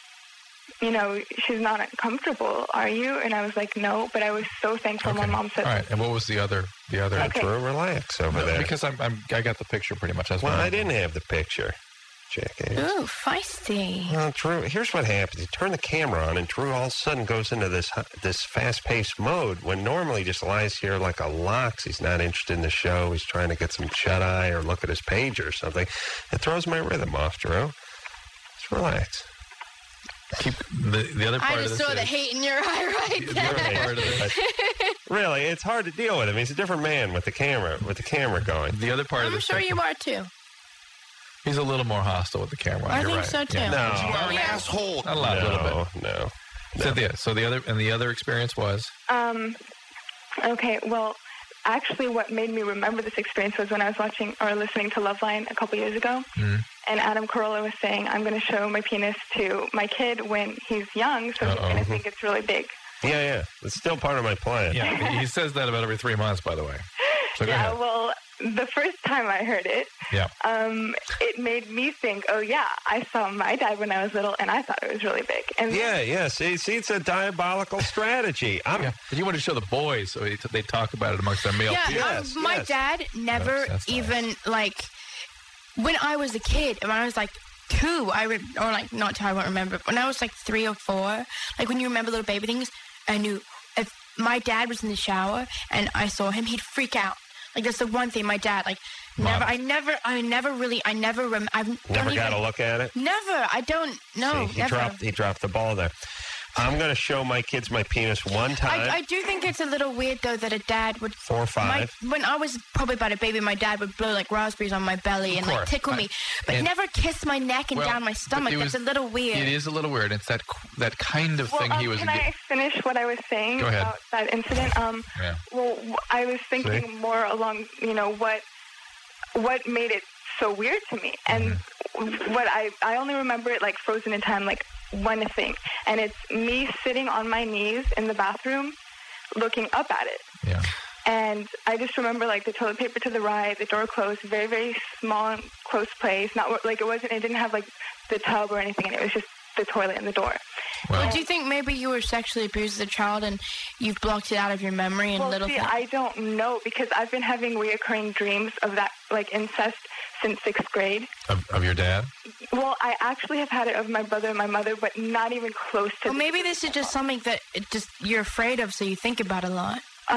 she's not uncomfortable, are you? And I was like, no, but I was so thankful my mom said. All right, and what was the other? Okay. Drew, relax over there. Because I got the picture pretty much. Well, I didn't have the picture, Jackie. Ooh, feisty. Well, Drew, here's what happens. You turn the camera on, and Drew all of a sudden goes into this fast-paced mode when normally he just lies here like a lox. He's not interested in the show. He's trying to get some shut-eye or look at his page or something. It throws my rhythm off, Drew. Just relax. Keep the other part I of just this saw the is- hate in your eye right the there. other part of this- Really, it's hard to deal with him. He's a different man with the camera going. The other part of I'm this. sure you are too. He's a little more hostile with the camera. I You're think right. so too. Yeah. No. You are an Yeah. asshole. Not a lot, a little bit. No. So the other experience was. Okay, well, actually what made me remember this experience was when I was watching or listening to Loveline a couple years ago, and Adam Carolla was saying, I'm going to show my penis to my kid when he's young, so he's going to think it's really big. Yeah. It's still part of my plan. Yeah, he says that about every 3 months, by the way. So go ahead. Well, the first time I heard it, it made me think, oh, yeah, I saw my dad when I was little, and I thought it was really big. And Yeah. See, it's a diabolical strategy. But you want to show the boys, so they talk about it amongst their male peers. Yeah, my dad never That's nice. even, when I was a kid, when I was 2, not 2, I won't remember, but when I was 3 or 4, when you remember little baby things, I knew if my dad was in the shower and I saw him, he'd freak out. That's the one thing my dad, I never Never got a look at it? Never. I don't know. See, never. he dropped the ball there. I'm going to show my kids my penis one time. I do think it's a little weird, though, that a dad would... 4 or 5. When I was probably about a baby, my dad would blow raspberries on my belly and tickle me, but never kiss my neck and down my stomach. That's a little weird. It is a little weird. It's that kind of thing he was... Can I finish what I was saying Go ahead. about that incident? Well, I was thinking more along, what made it so weird to me. And what I only remember it frozen in time, one thing. And it's me sitting on my knees in the bathroom looking up at it. Yeah. And I just remember the toilet paper to the right, the door closed, very, very small and close place. Not it didn't have the tub or anything, and it was just the toilet and the door. Well, do you think maybe you were sexually abused as a child and you've blocked it out of your memory and little things? I don't know, because I've been having reoccurring dreams of that, incest since 6th grade. Of your dad? Well, I actually have had it of my brother and my mother, but not even close to... Well, maybe this is just something that you're afraid of, so you think about a lot.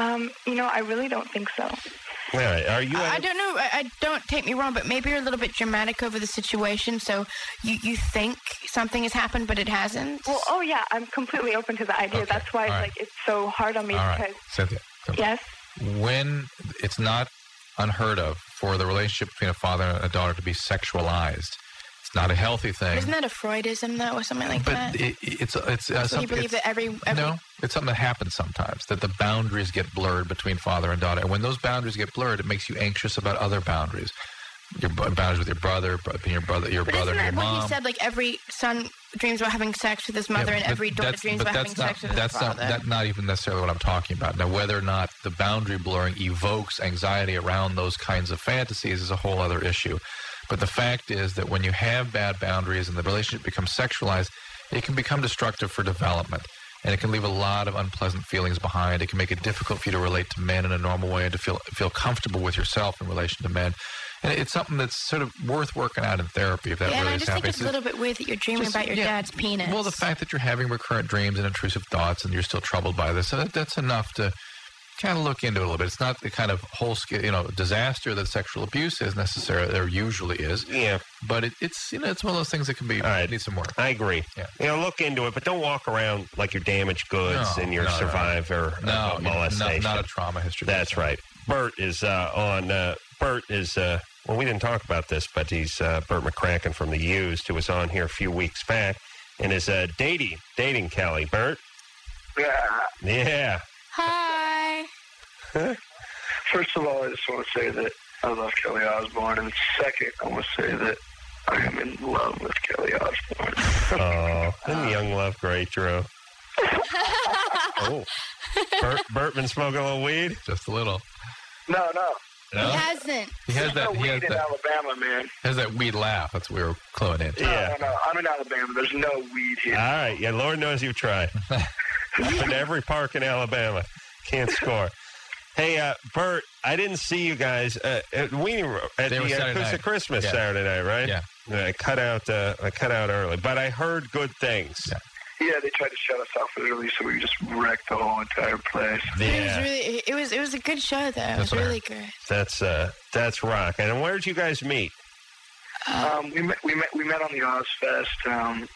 I really don't think so. All right. Are you... I don't know. I don't take me wrong, but maybe you're a little bit dramatic over the situation, so you think something has happened, but it hasn't. Well, yeah, I'm completely open to the idea. Okay. That's why it's so hard on me. All right. Because Cynthia. Yes? When it's not unheard of for the relationship between a father and a daughter to be sexualized, it's not a healthy thing. Isn't that a Freudism, though, or something like that? But it's So something... you believe that every... No, it's something that happens sometimes, that the boundaries get blurred between father and daughter. And when those boundaries get blurred, it makes you anxious about other boundaries. Your boundaries with your brother, your brother, But and isn't your that mom. what he said, every son dreams about having sex with his mother and every daughter dreams about having sex with his father? That's not even necessarily what I'm talking about. Now, whether or not the boundary blurring evokes anxiety around those kinds of fantasies is a whole other issue. But the fact is that when you have bad boundaries and the relationship becomes sexualized, it can become destructive for development. And it can leave a lot of unpleasant feelings behind. It can make it difficult for you to relate to men in a normal way and to feel comfortable with yourself in relation to men. And it's something that's sort of worth working out in therapy if that and really I is just think happening. it's a little bit weird that you're dreaming about your dad's penis. Well, the fact that you're having recurrent dreams and intrusive thoughts and you're still troubled by this, so that's enough to kind of look into it a little bit. It's not the kind of whole-scale, disaster that sexual abuse is necessarily, or usually is. Yeah. But it's one of those things that can be, need some work. I agree. Yeah. Look into it, but don't walk around like you're damaged goods and you're survivor of molestation. Not a trauma history. That's right. Bert is on. Bert is. Well, we didn't talk about this, but he's Bert McCracken from The Used, who was on here a few weeks back, and is dating Kelly. Bert. Yeah. Hi. First of all, I just want to say that I love Kelly Osbourne, and second, I want to say that I am in love with Kelly Osbourne. Oh, isn't young love great, Drew? Oh, Bert been smoking a little weed? Just a little. No. He hasn't. He has There's no that. He weed has in that. Alabama, man. Has that weed laugh. That's what we were cluing into. Yeah. No. I'm in Alabama. There's no weed here. All right. Yeah, Lord knows you've tried. Been to every park in Alabama. Can't score. Hey, Bert, I didn't see you guys at Weenie at They were the Saturday Acoustic night. Christmas Yeah. Saturday night, right? Yeah. I cut out early, but I heard good things. Yeah. Yeah, they tried to shut us off early, so we just wrecked the whole entire place. Yeah, It was a good show though. It was That's what I really good. that's rock. And where'd you guys meet? We met on the Ozfest.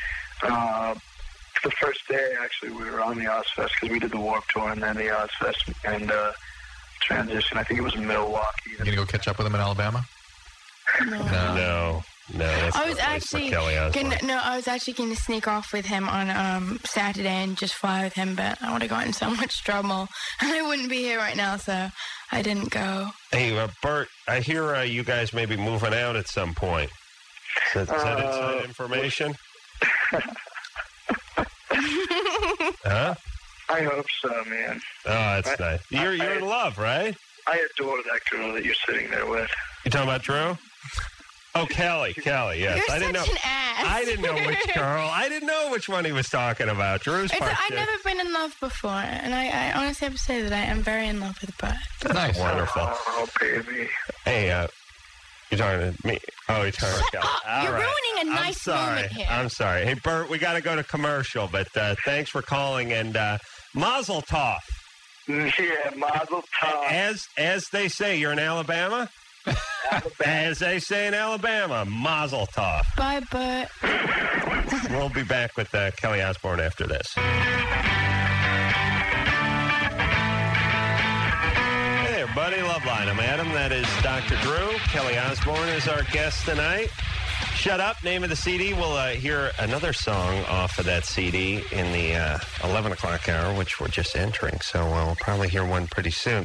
The first day, actually, we were on the Ozfest because we did the Warped Tour and then the Ozfest and transition. I think it was in Milwaukee. You gonna go catch up with him in Alabama? No. That's I was no place for actually Kelly Osbourne. I was actually going to sneak off with him on Saturday and just fly with him, but I would have gotten in so much trouble, and I wouldn't be here right now, so I didn't go. Hey, Bert, I hear you guys may be moving out at some point. Is that inside information? Huh? I hope so, man. Oh, that's nice. You're in love, right? I adore that girl that you're sitting there with. You talking about Drew? Oh, Kelly, yes. You're I didn't know. such an ass. I didn't know which girl. I didn't know which one he was talking about. Drew's part. I've never been in love before, and I honestly have to say that I am very in love with Bert. Nice. Wonderful. Oh, baby. Hey, you're talking to me? Oh, you're talking to Kelly. All You're right. ruining a nice moment here. I'm sorry. Hey, Bert, we got to go to commercial, but thanks for calling, and Mazel Tov. Yeah, Mazel Tov. As they say, you're in Alabama? As they say in Alabama, Mazel Tov. Bye, Bert. We'll be back with Kelly Osbourne after this. Hey, everybody. Loveline. I'm Adam. That is Dr. Drew. Kelly Osbourne is our guest tonight. Shut Up, name of the CD. We'll hear another song off of that CD in the 11 o'clock hour, which we're just entering. So we'll probably hear one pretty soon.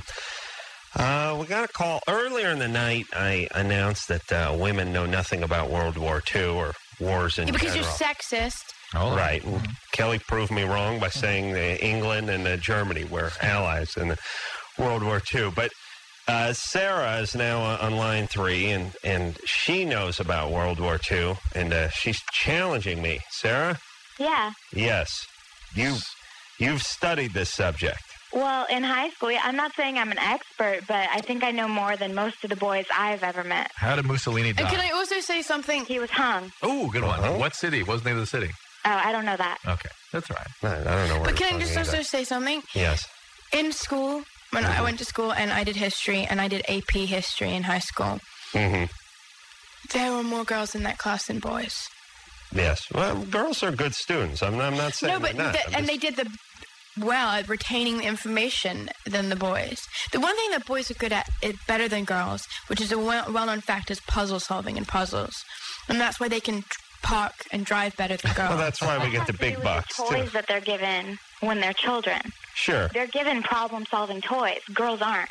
We got a call earlier in the night. I announced that women know nothing about World War II or wars in Because general. you're sexist. Oh, Right. And Kelly proved me wrong by saying England and Germany were allies in World War II. But Sarah is now on line 3, and she knows about World War II, and she's challenging me. Sarah? Yeah. Yes. You've studied this subject. Well, in high school, I'm not saying I'm an expert, but I think I know more than most of the boys I've ever met. How did Mussolini die? And can I also say something? He was hung. Oh, good one. Uh-huh. What city? What was the name of the city? Oh, I don't know that. Okay, that's all right. I don't know where But can I you're just talking also either. say something? Yes. In school, when I went to school and I did history and I did AP history in high school, Mm-hmm. there were more girls in that class than boys. Yes. Well, girls are good students. I'm not saying No, but they're not. I'm they just- did well at retaining the information than the boys. The one thing that boys are good at is better than girls, which is a well-known fact, is puzzle solving and puzzles, and that's why they can park and drive better than girls. Well, that's why we get the big bucks, The too. toys that they're given when they're children. Sure. They're given problem-solving toys. Girls aren't.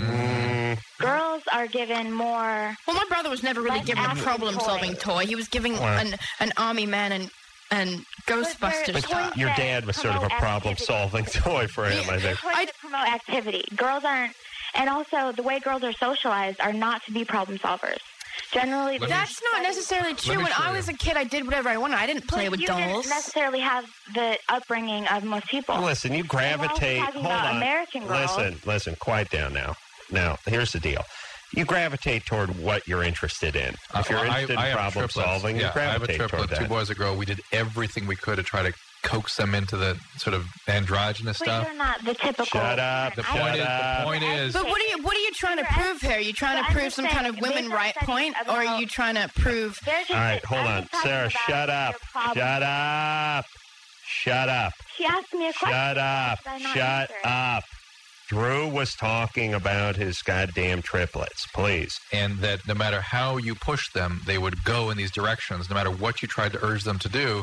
Mm, Girls are given more. Well, my brother was never really Like given a action problem-solving toys. toy. He was giving Well. an army man and Ghostbusters But stuff. your dad was sort of a problem-solving toy for him, I think. Toys that promote activity. Girls aren't. And also, the way girls are socialized are not to be problem solvers. Generally, That's not necessarily true. me When show I you. was a kid, I did whatever I wanted. I didn't play with you dolls. didn't necessarily have the upbringing of most people. Well, listen, you gravitate. talking Hold about on. American girls. Listen. Quiet down now. Now, here's the deal. You gravitate toward what you're interested in. If you're interested in have problem triplets. solving, you I have a gravitate toward triplet, that. 2 boys, a girl. We did everything we could to try to coax them into the sort of androgynous But stuff. you're not the typical. Shut up. The I- point is, But what are you trying to prove here? Are you trying to I'm prove just some kind of saying, women based on right studies point, or are about- you trying to prove? They're just- All right, hold I'm on. just talking Sarah, about shut up. their problem. Shut up. Shut up. She asked me a question. Shut up. Did I not Shut answer it? up. Drew was talking about his goddamn triplets. Please. and that no matter how you push them, they would go in these directions. No matter what you tried to urge them to do,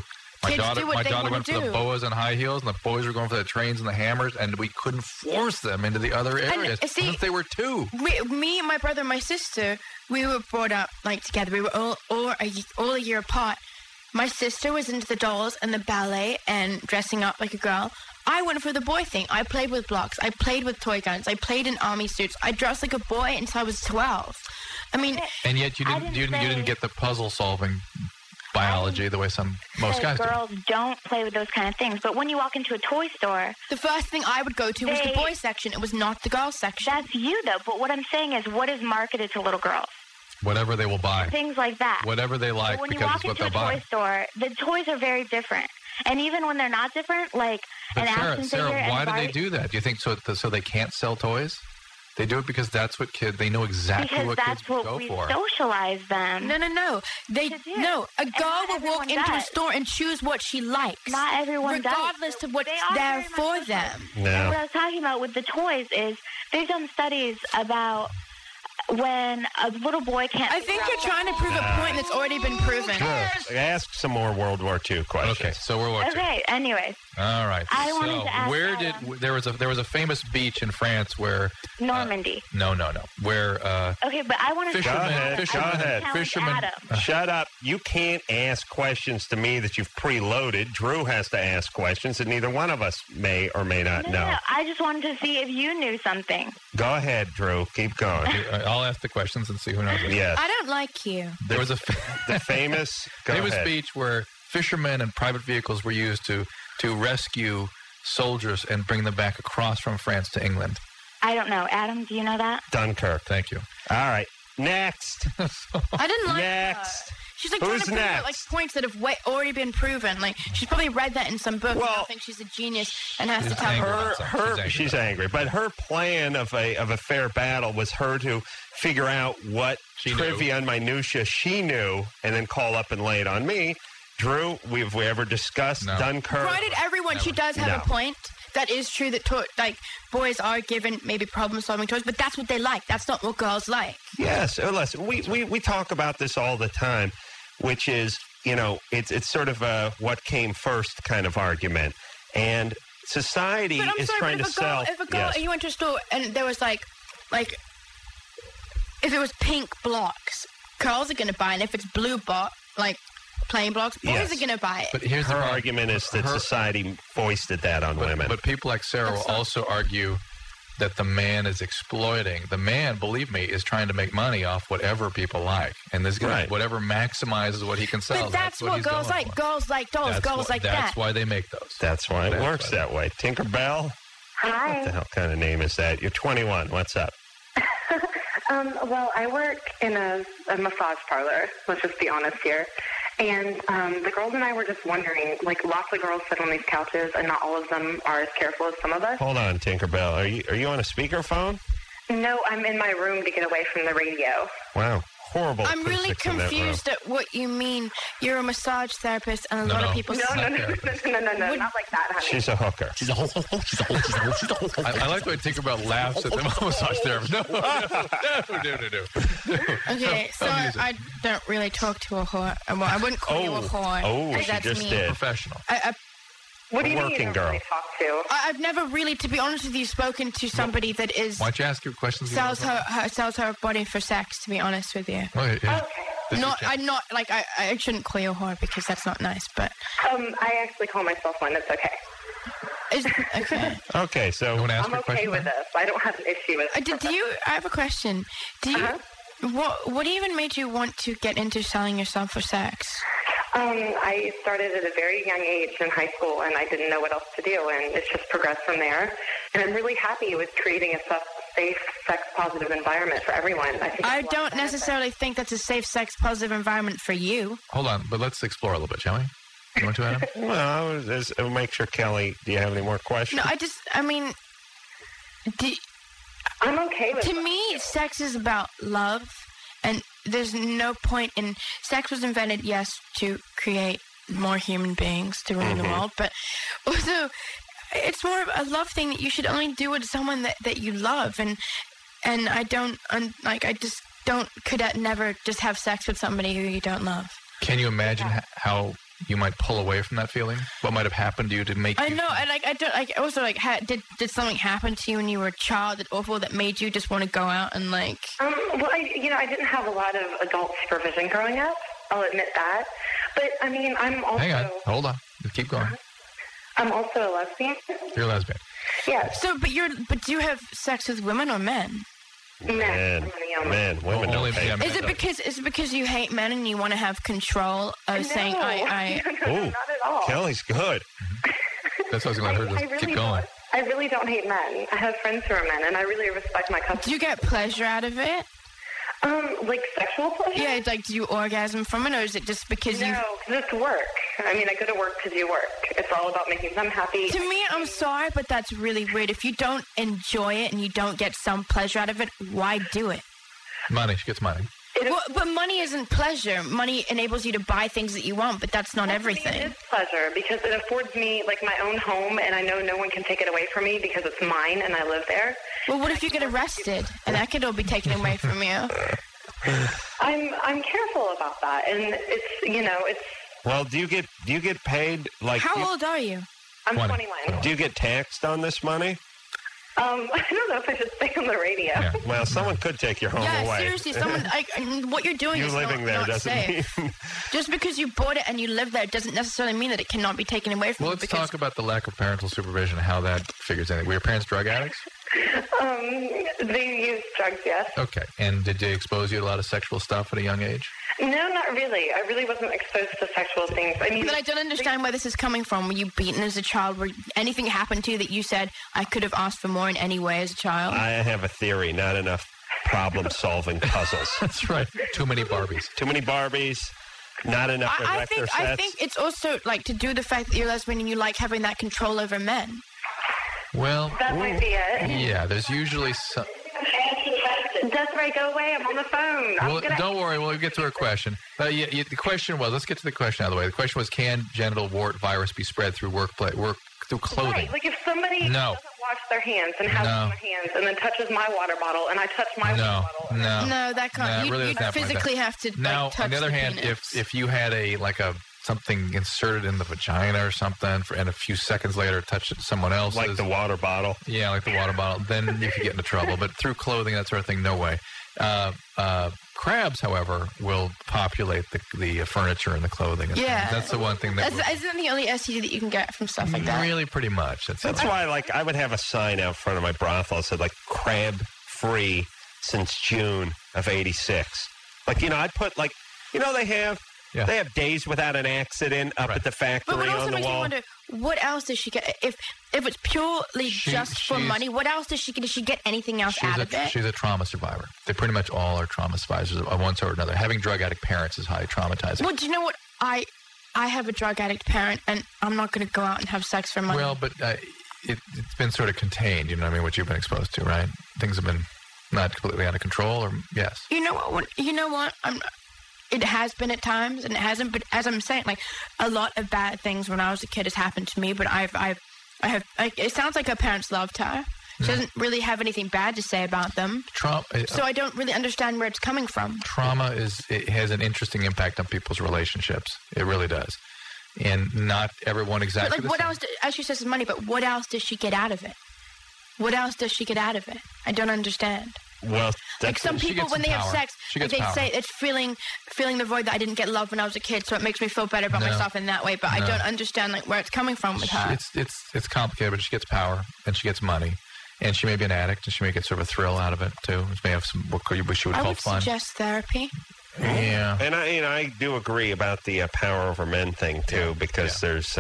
Kids do what my they daughter want went to for do. the boas and high heels, and the boys were going for the trains and the hammers, and we couldn't force them into the other areas see, since they were 2. Me, my brother, and my sister, we were brought up like together. We were all a year apart. My sister was into the dolls and the ballet and dressing up like a girl. I went for the boy thing. I played with blocks. I played with toy guns. I played in army suits. I dressed like a boy until I was 12. I mean, and yet you didn't get the puzzle solving biology the way most guys do. Girls don't play with those kind of things, but when you walk into a toy store, the first thing I would go to was the boy section. It was not the girl section. That's you, though. But what I'm saying is, what is marketed to little girls? Whatever they will buy. Things like that. Whatever they like, when because it's what they'll buy. When you walk into a toy store, the toys are very different. And even when they're not different, like but an action figure. Sarah, why and do they do that? Do you think so they can't sell toys? They do it because that's what they know exactly what kids go for. Because that's what we socialize them. No. No, a girl will walk into a store and choose what she likes. Not everyone regardless of what's there for them. No. And what I was talking about with the toys is they've done studies about when a little boy can't... I think you're trying to prove a point that's already been proven. Sure. Ask some more World War II questions. Okay, so World War II. Okay, anyways. All right. I wanted to ask where Adam. There was a famous beach in France where... Normandy. No. Where... okay, but I want to... Go ahead. Fishermen... Shut up. You can't ask questions to me that you've preloaded. Drew has to ask questions that neither one of us may or may not know. No, I just wanted to see if you knew something. Go ahead, Drew. Keep going. I'll ask the questions and see who knows it. Yes. I don't like you. There was the famous beach where fishermen and private vehicles were used to rescue soldiers and bring them back across from France to England. I don't know. Adam, do you know that? Dunkirk. Thank you. All right. Next. I didn't like Next. her. She's like Who's trying to prove next? out, like points that have already been proven. Like she's probably read that in some book. Well, and I think she's a genius and has to tell she's angry. But her plan of a fair battle was her to figure out what trivia and minutia she knew, and then call up and lay it on me. Drew, have we ever discussed Dunkirk? Provided everyone, she does have a point. That is true that boys are given maybe problem-solving toys, but that's what they like. That's not what girls like. Yes. Listen, we talk about this all the time, which is, it's sort of a what came first kind of argument. And society is trying to sell. If a girl, you went to a store and there was like, if it was pink blocks, girls are going to buy it. And if it's blue plain blocks, boys are going to buy it. But here's her argument is that society foisted that on women. But people like Sarah will also argue that the man is exploiting. The man, believe me, is trying to make money off whatever people like. And there's whatever maximizes what he can sell. But that's what girls like. For. Girls like dolls. Girls like that. That's why they make those. That's why it works that way. Tinkerbell? Hi. What the hell kind of name is that? You're 21. What's up? Well, I work in a massage parlor. Let's just be honest here. And the girls and I were just wondering, lots of girls sit on these couches, and not all of them are as careful as some of us. Hold on, Tinkerbell. Are you on a speakerphone? No, I'm in my room to get away from the radio. Wow. Horrible. I'm really confused at what you mean. You're a massage therapist, and a lot of people... No, not like that, honey. She's a hooker. She's a hooker. I like the way Tinkerbell laughs at the massage therapist. No. Okay, so I don't really talk to a whore. Well, I wouldn't call you a whore. Oh, she just did. Professional. What do you mean working you don't girl. really talk to? I've never really, to be honest with you, spoken to somebody that is... Why don't you ask your questions? Sells her body for sex, to be honest with you. Okay. I shouldn't call you a whore because that's not nice, but... I actually call myself one. It's okay. Okay. Okay, so... I'm okay with this. I don't have an issue with it. I have a question. What even made you want to get into selling yourself for sex? I started at a very young age in high school, and I didn't know what else to do, and it's just progressed from there. And I'm really happy with creating a safe, sex-positive environment for everyone. I don't necessarily think that's a safe, sex-positive environment for you. Hold on, but let's explore a little bit, shall we? You want to, Adam? Well, I'll make sure, Kelly, do you have any more questions? No, I'm okay with it. To me, sex is about love. And there's no point in... Sex was invented, yes, to create more human beings to rule the world, but also it's more of a love thing that you should only do with someone that you love. And I don't... could never just have sex with somebody who you don't love. Can you imagine how you might pull away from that feeling? What might have happened to you to make I you... know, and I don't like. Also, like, did something happen to you when you were a child that awful that made you just want to go out and like? Well, I didn't have a lot of adult supervision growing up. I'll admit that. But I mean, I'm also. Hang on, hold on, keep going. I'm also a lesbian. You're a lesbian. Yes. So, but do you have sex with women or men? Men. Women don't pay. Is it because you hate men and you want to have control of saying I? No, not at all. Kelly's good. That's what I was going to let her just keep going. I really don't hate men. I have friends who are men, and I really respect my customers. Do you get pleasure out of it? Like sexual pleasure? Yeah, like do you orgasm from it, or is it just because you? No, because it's work. I mean, I go to work to do work. It's all about making them happy. To me, I'm sorry, but that's really weird. If you don't enjoy it and you don't get some pleasure out of it, why do it? Money. She gets money. Well, but money isn't pleasure. Money enables you to buy things that you want, but that's not everything. It is pleasure because it affords me like my own home, and I know no one can take it away from me because it's mine and I live there. Well, what if you get arrested and that could all be taken away from you? I'm careful about that, and it's. Well, do you get paid like? How old are you? I'm 21. Do you get taxed on this money? I don't know if I should say on the radio. Yeah. Well, someone could take your home away. Yeah, seriously, someone. What you're doing you is living not, there not doesn't safe. mean. Just because you bought it and you live there doesn't necessarily mean that it cannot be taken away from you. Well, let's talk about the lack of parental supervision, how that figures in. Were your parents drug addicts? They use drugs, yes. Okay. And did they expose you to a lot of sexual stuff at a young age? No, not really. I really wasn't exposed to sexual things. I mean, but I don't understand where this is coming from. Were you beaten as a child? Were anything happened to you that you said, I could have asked for more in any way as a child? I have a theory. Not enough problem-solving puzzles. That's right. Too many Barbies. Too many Barbies. Not enough erector sets. I think it's also like to do the fact that you're lesbian and you like having that control over men. Well, that might be it. Yeah, there's usually some. Desiree, go away. I'm on the phone. Well, don't worry. We'll get to her question. The question was, let's get to the question out of the way. The question was, can genital wart virus be spread through through clothing? Right. Like if somebody doesn't wash their hands and has it on their hands and then touches my water bottle and I touch my water bottle. No, that can't. Really you physically have to now, touch on the other hand, if you had something inserted in the vagina or something, and a few seconds later touched it to someone else. Like the water bottle. Yeah, like the water bottle. Then you could get into trouble. But through clothing, that sort of thing, no way. Crabs, however, will populate the furniture and the clothing. And yeah. That's the one thing that... Isn't that the only STD that you can get from stuff like that? Really, pretty much. That's why, I would have a sign out front of my brothel that said, crab-free since June of '86. I'd put, they have... Yeah. They have days without an accident up at the factory but on the wall. Wonder, what else does she get? If it's purely just for money, what else does she get? Does she get anything else out of it? She's a trauma survivor. They pretty much all are trauma survivors of one sort or another. Having drug addict parents is highly traumatizing. Well, do you know what? I have a drug addict parent, and I'm not going to go out and have sex for money. Well, but it's been sort of contained, you know what I mean, what you've been exposed to, right? Things have been not completely out of control, or yes. You know what? It has been at times, and it hasn't. But as I'm saying, a lot of bad things when I was a kid has happened to me. But I have. It sounds like her parents loved her. She doesn't really have anything bad to say about them. So I don't really understand where it's coming from. Trauma it has an interesting impact on people's relationships. It really does, and not everyone exactly. But what else? As she says, money. But what else does she get out of it? What else does she get out of it? I don't understand. Well, some people, when they have sex, they say it's feeling the void that I didn't get love when I was a kid, so it makes me feel better about myself in that way. But I don't understand where it's coming from with her. It's complicated, but she gets power and she gets money, and she may be an addict, and she may get sort of a thrill out of it too. She may have some what you would call fun. I would suggest therapy. Yeah, and I do agree about the power over men thing too, because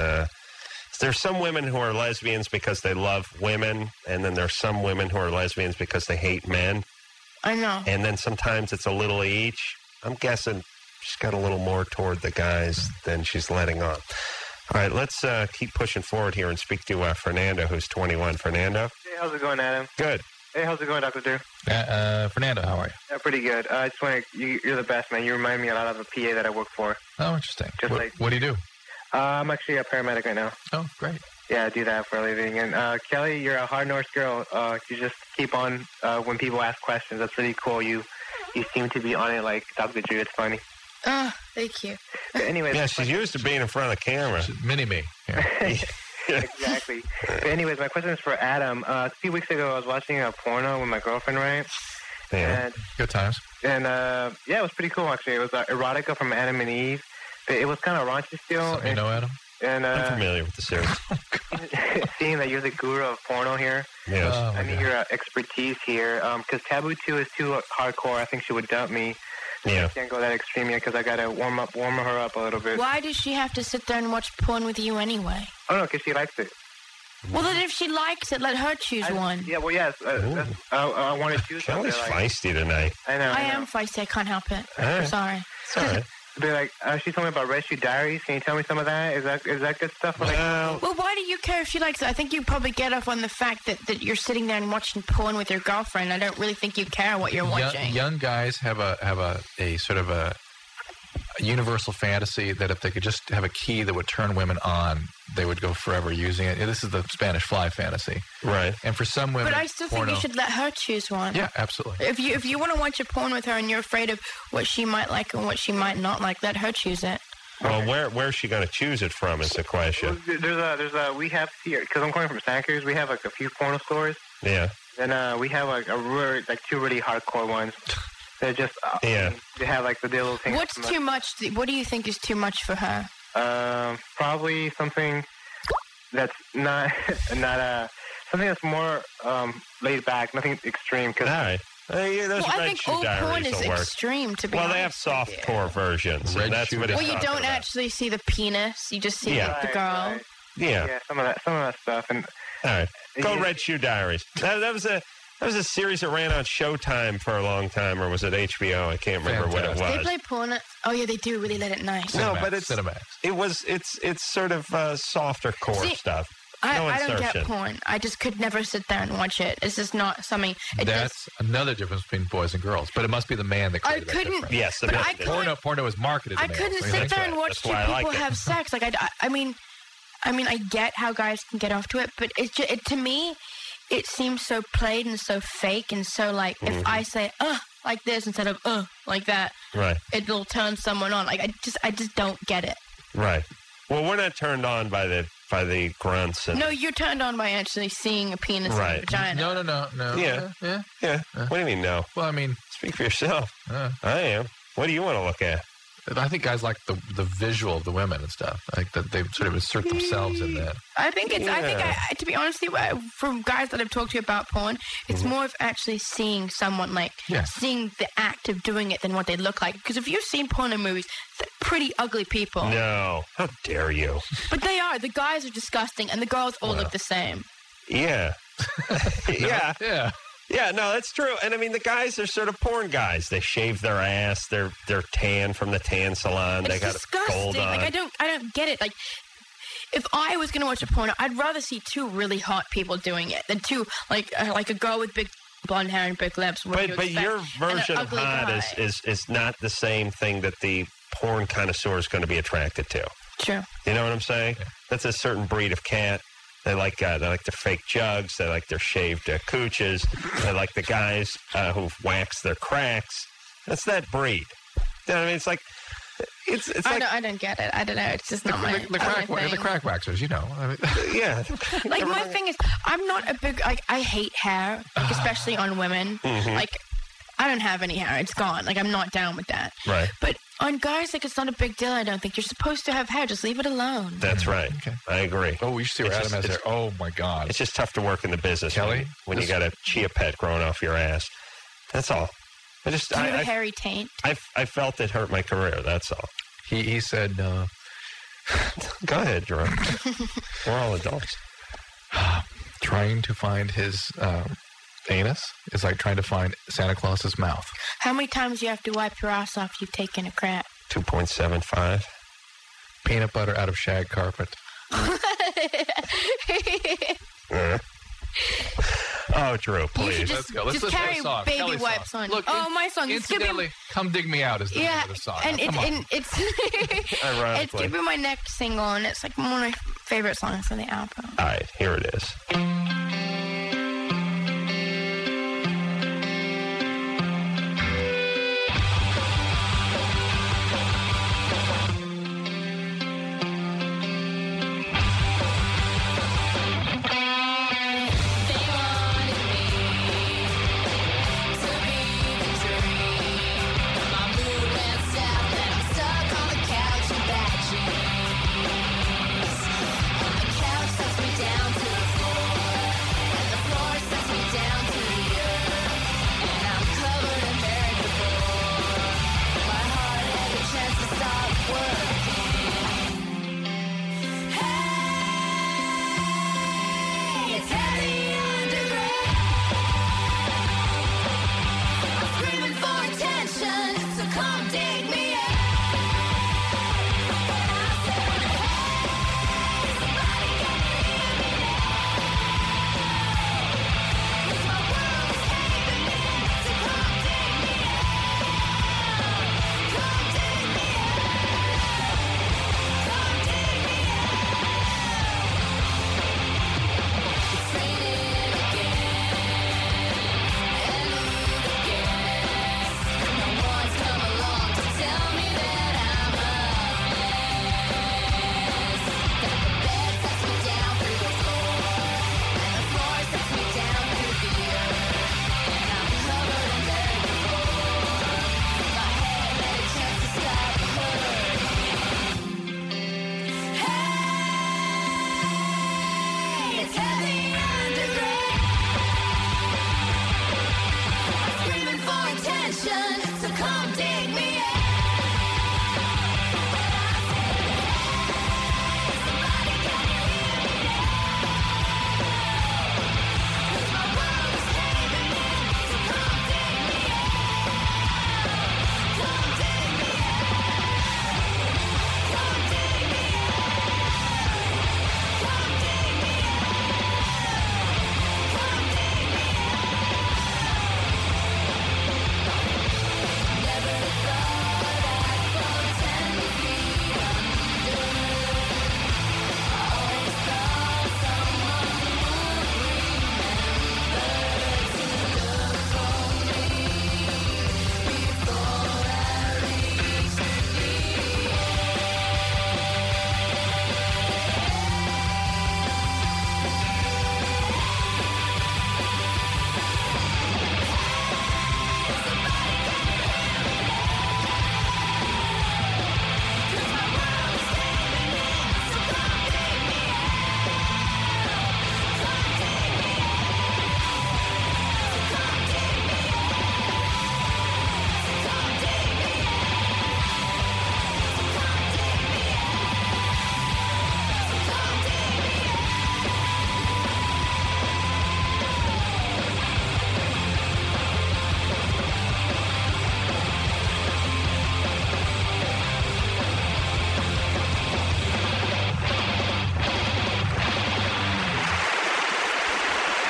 there's some women who are lesbians because they love women, and then there's some women who are lesbians because they hate men. I know. And then sometimes it's a little each. I'm guessing she's got a little more toward the guys than she's letting on. All right, let's keep pushing forward here and speak to Fernando, who's 21. Fernando? Hey, how's it going, Adam? Good. Hey, how's it going, Dr. Drew? Fernando, how are you? Yeah, pretty good. I just want to, you're the best, man. You remind me a lot of a PA that I work for. Oh, interesting. What do you do? I'm actually a paramedic right now. Oh, great. Yeah, I do that for a living. And Kelly, you're a hard-nosed girl. You just keep on when people ask questions. That's really cool. You seem to be on it like Dr. Drew. It's funny. Oh, thank you. Anyways, Yeah, she's used to being in front of the camera. Mini-me. Yeah. exactly. But anyways, my question is for Adam. A few weeks ago, I was watching a porno with my girlfriend, right? Yeah. And, Good times. and yeah, it was pretty cool, actually. It was erotica from Adam and Eve. It was kind of raunchy still. Something you know, Adam? And I'm familiar with the series. seeing that you're the guru of porno here, Yes. Oh, I need your expertise here. Because Taboo 2 is too hardcore. I think she would dump me. Yeah. I can't go that extreme yet because I got to warm her up a little bit. Why does she have to sit there and watch porn with you anyway? Oh, no, because she likes it. Well, then if she likes it, let her choose one. Yeah, well, yes. I want to choose one. Kelly's feisty tonight. I know. I am feisty. I can't help it. All right. I'm sorry. It's all right. Be like, she told me about Red Shoe Diaries. Can you tell me some of that? Is that good stuff? Well, Well, why do you care if she likes it? I think you probably get off on the fact that you're sitting there and watching porn with your girlfriend. I don't really think you care what you're watching. Young guys have a sort of a universal fantasy that if they could just have a key that would turn women on, they would go forever using it. This is the Spanish Fly fantasy. Right. And for some women, But I still think you should let her choose one. Yeah, absolutely. If you want to watch a porn with her and you're afraid of what she might like and what she might not like, let her choose it. Well, where's she going to choose it from is the question. Well, we have here, because I'm coming from Santa Cruz, we have like a few porno stores. Yeah. And we have like two really hardcore ones. They're just they have like the little things. What's too much? What do you think is too much for her? Probably something that's not something that's more laid back, nothing extreme. Cause All right. Well, I think all porn is work. extreme, to be honest. Well, they have soft-core versions. And that's what it's Well, you talking don't about. actually see the penis. You just see like, the girl. Right. Yeah, some of that stuff. And all right, go Red Shoe Diaries. That was a series that ran on Showtime for a long time, or was it HBO? I can't remember what it was. They play porn. Oh yeah, they do really let it nice. No, but it's Cinemax. It's sort of softer core stuff. I don't get porn. I just could never sit there and watch it. It's just not something. That's another difference between boys and girls. But it must be the man that created that difference. Yes, but I couldn't- porno is marketed. I couldn't sit there and watch two people have sex. Like I mean, I get how guys can get off to it, but to me, it seems so played and so fake and so like if I say like this instead of like that, right? It'll turn someone on. Like I just don't get it. Right. Well, we're not turned on by the grunts. And, No, you're turned on by actually seeing a penis and a vagina. No. Yeah. What do you mean no? Well, I mean, speak for yourself. I am. What do you want to look at? I think guys like the visual of the women and stuff. I think that they sort of assert themselves in that. I think to be honest with you, from guys that I've talked to about porn, it's more of actually seeing someone seeing the act of doing it than what they look like. Because if you've seen porno movies, they're pretty ugly people. No, how dare you? But they are. The guys are disgusting, and the girls all look the same. Yeah. Yeah. Yeah, no, that's true. And I mean, the guys are sort of porn guys. They shave their ass. They're tan from the tan salon. They got disgusting. gold on. Like I don't get it. Like if I was going to watch a porno, I'd rather see two really hot people doing it than two like a girl with big blonde hair and big lips. But your version of hot is not the same thing that the porn connoisseur is going to be attracted to. True. You know what I'm saying? Yeah. That's a certain breed of cat. They like their fake jugs. They like their shaved cooches. They like the guys who wax their cracks. That's that breed. You know what I mean? It's like I don't get it. I don't know. It's just not my thing. The crack waxers, you know. I mean, yeah. Like my thing is, I'm not a big I hate hair, like, especially on women. Like I don't have any hair. It's gone. Like I'm not down with that. Right. But on guys, like it's not a big deal. I don't think you're supposed to have hair. Just leave it alone. That's right. Okay. I agree. Oh, you should see where Adam has hair. Oh my God. It's just tough to work in the business, Kelly, when you got a chia pet growing off your ass. That's all. Do you have a hairy taint? I felt it hurt my career. That's all. He said. Go ahead, Jerome. We're all adults. Trying to find his anus is like trying to find Santa Claus's mouth. How many times do you have to wipe your ass off you've taken a crap? 2.75. Peanut butter out of shag carpet. Oh, Drew, please. Let's go. Let's carry a song. baby Kelly's wipes song. on. Look, my song. Incidentally, Come Dig Me Out is the name of the song. And it's Ironically. it's gonna be my next single, and it's like one of my favorite songs on the album. All right, here it is.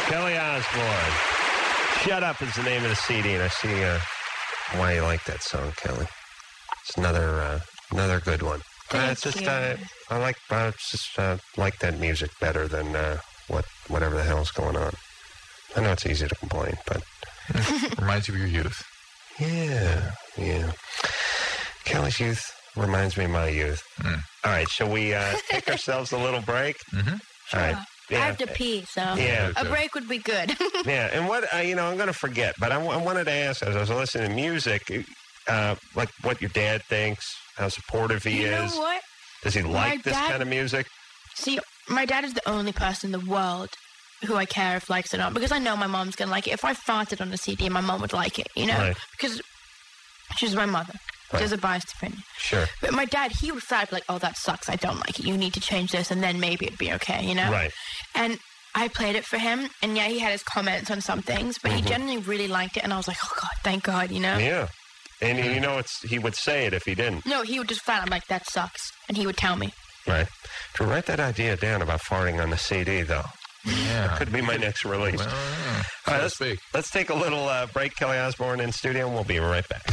Kelly Osbourne. Shut Up is the name of the CD, and I see why you like that song, Kelly. It's another good one. It's just I like that music better than whatever the hell's going on. I know it's easy to complain, but reminds you of your youth. Yeah. Kelly's youth reminds me of my youth. All right, shall we take ourselves a little break? Mm-hmm. Sure. All right. Yeah. I have to pee, so a break would be good. Yeah, and what I'm going to forget, but I wanted to ask, as I was listening to music, like what your dad thinks, how supportive he is. You know what? Does he like this kind of music? See, my dad is the only person in the world who I care if likes it or not, because I know my mom's going to like it. If I farted on a CD, my mom would like it, you know? Right. Because she's my mother. Right. There's a biased opinion. Sure. But my dad, he would flat be like, oh, that sucks. I don't like it. You need to change this, and then maybe it'd be okay, you know? Right. And I played it for him, and yeah, he had his comments on some things, but he generally really liked it, and I was like, oh, God, thank God, you know? Yeah. And you know, he would say it if he didn't. No, he would just flat, I'm like, that sucks. And he would tell me. Right. To write that idea down about farting on the CD, though. Yeah. That could be my next release. Well, all right, let's take a little break. Kelly Osbourne in studio, and we'll be right back.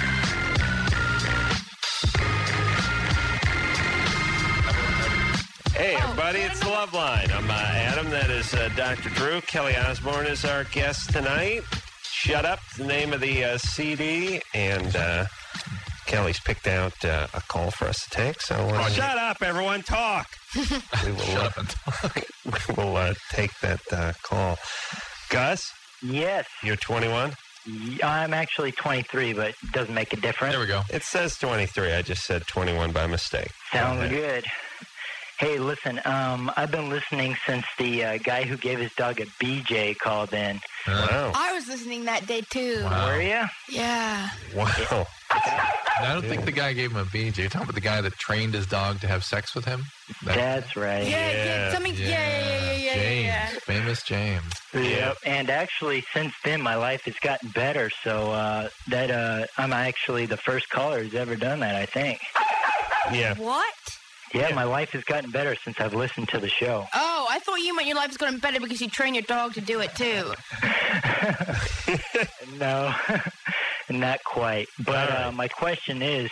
Hey, everybody, it's the Love Line. I'm Adam. That is Dr. Drew. Kelly Osbourne is our guest tonight. Shut Up, the name of the CD. And Kelly's picked out a call for us to take. So shut up, everyone. Talk. We will, shut up and talk. We will take that call. Gus? Yes. You're 21? I'm actually 23, but it doesn't make a difference. There we go. It says 23. I just said 21 by mistake. Sounds good. Hey, listen, I've been listening since the guy who gave his dog a BJ called in. Wow. I was listening that day, too. Wow. Were you? Yeah. Wow. I don't think the guy gave him a BJ. You're talking about the guy that trained his dog to have sex with him? That's right. Yeah. James. Famous James. Yep. And actually, since then, my life has gotten better. So I'm actually the first caller who's ever done that, I think. Yeah. What? Yeah, my life has gotten better since I've listened to the show. Oh, I thought you meant your life has gotten better because you train your dog to do it, too. No, not quite. But my question is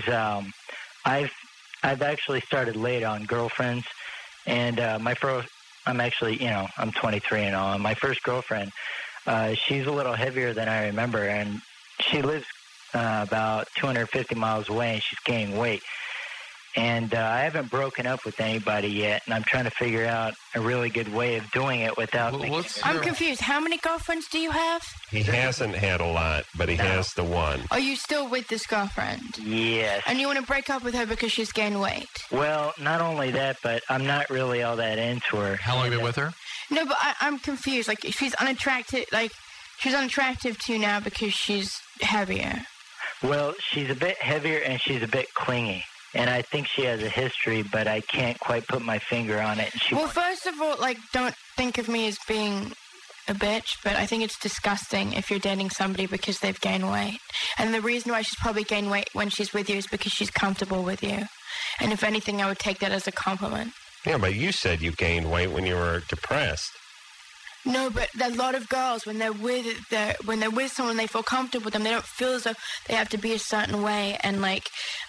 I've actually started late on girlfriends, and I'm actually, I'm 23 and all. And my first girlfriend, she's a little heavier than I remember, and she lives about 250 miles away, and she's gaining weight. And I haven't broken up with anybody yet, and I'm trying to figure out a really good way of doing it without... I'm confused. How many girlfriends do you have? He hasn't had a lot, but he has the one. Are you still with this girlfriend? Yes. And you want to break up with her because she's gained weight? Well, not only that, but I'm not really all that into her. How long have you been with her? No, but I'm confused. Like, she's unattractive to you now because she's heavier. Well, she's a bit heavier and she's a bit clingy. And I think she has a history, but I can't quite put my finger on it. Well, first of all, don't think of me as being a bitch, but I think it's disgusting if you're dating somebody because they've gained weight. And the reason why she's probably gained weight when she's with you is because she's comfortable with you. And if anything, I would take that as a compliment. Yeah, but you said you gained weight when you were depressed. No, but a lot of girls, when they're with someone, they feel comfortable with them. They don't feel as though they have to be a certain way and like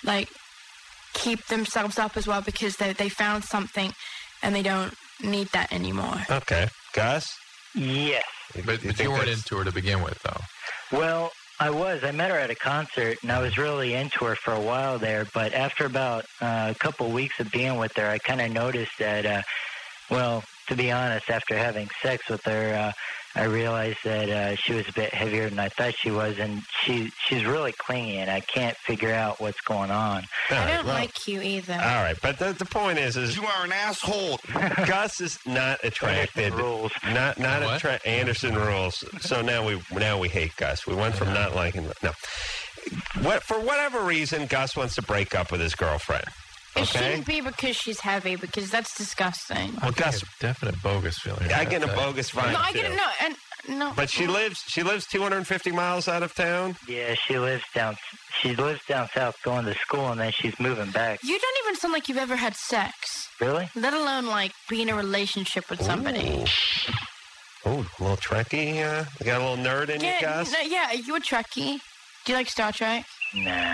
keep themselves up as well because they found something and they don't need that anymore. Okay. Gus? Yes. But you weren't into her to begin with, though. Well, I was. I met her at a concert, and I was really into her for a while there. But after about a couple of weeks of being with her, I kind of noticed that, to be honest, after having sex with her, I realized that she was a bit heavier than I thought she was, and she's really clingy, and I can't figure out what's going on. I don't like you either. All right, but the point is you are an asshole. Gus is not attracted. Anderson rules. Not Anderson rules. So now we hate Gus. We went from not liking no. For whatever reason, Gus wants to break up with his girlfriend. It Okay? shouldn't be because she's heavy, because that's disgusting. Well, Gus, definite bogus feeling. I get a bogus vibe. No, I too. get it. No. But she lives 250 miles out of town. Yeah, she lives down south going to school, and then she's moving back. You don't even sound like you've ever had sex. Really? Let alone, be in a relationship with somebody. Oh, a little Trekkie. You got a little nerd in you, Gus? Yeah, you a Trekkie? Do you like Star Trek? Nah.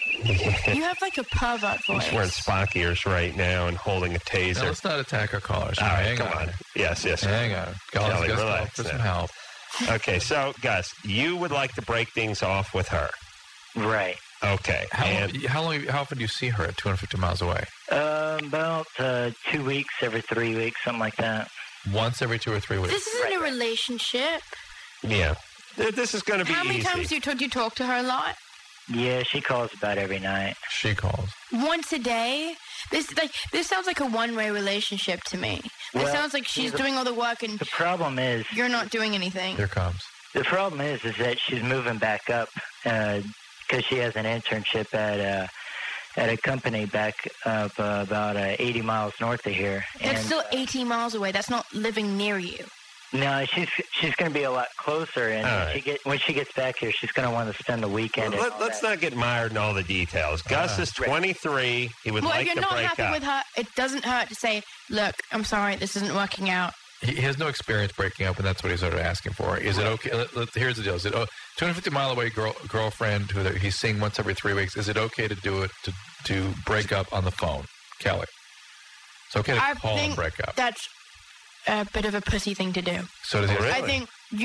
You have like a pervert voice. He's wearing Spock ears right now and holding a taser. Now, let's not attack our callers. All right, Hang come on. Yes. Hang on. Kelly, Gus, relax for now. some help. Okay, so, Gus, you would like to break things off with her. Right. Okay. How often do you see her at 250 miles away? About 2 weeks, every 3 weeks, something like that. Once every 2 or 3 weeks. This isn't a relationship. Yeah. This is going to be How many easy. times do you talk to her a lot? Yeah, she calls about every night. She calls. Once a day? This sounds like a one-way relationship to me. This Well, sounds like she's doing all the work and the problem is you're not doing anything. Here comes. The problem is that she's moving back up because she has an internship at a company back up about 80 miles north of here. That's still 18 miles away. That's not living near you. No, she's going to be a lot closer, and when she gets back here, she's going to want to spend the weekend. Let's not get mired in all the details. Gus is 23. He would Well, like if you're to not break happy up. with her, it doesn't hurt to say, look, I'm sorry, this isn't working out. He has no experience breaking up, and that's what he's sort of asking for. Is it okay? Here's the deal. Is it 250-mile away girlfriend who he's seeing once every 3 weeks? Is it okay to do it to break up on the phone, Kelly? It's okay to call and break up. That's a bit of a pussy thing to do. So does he? I think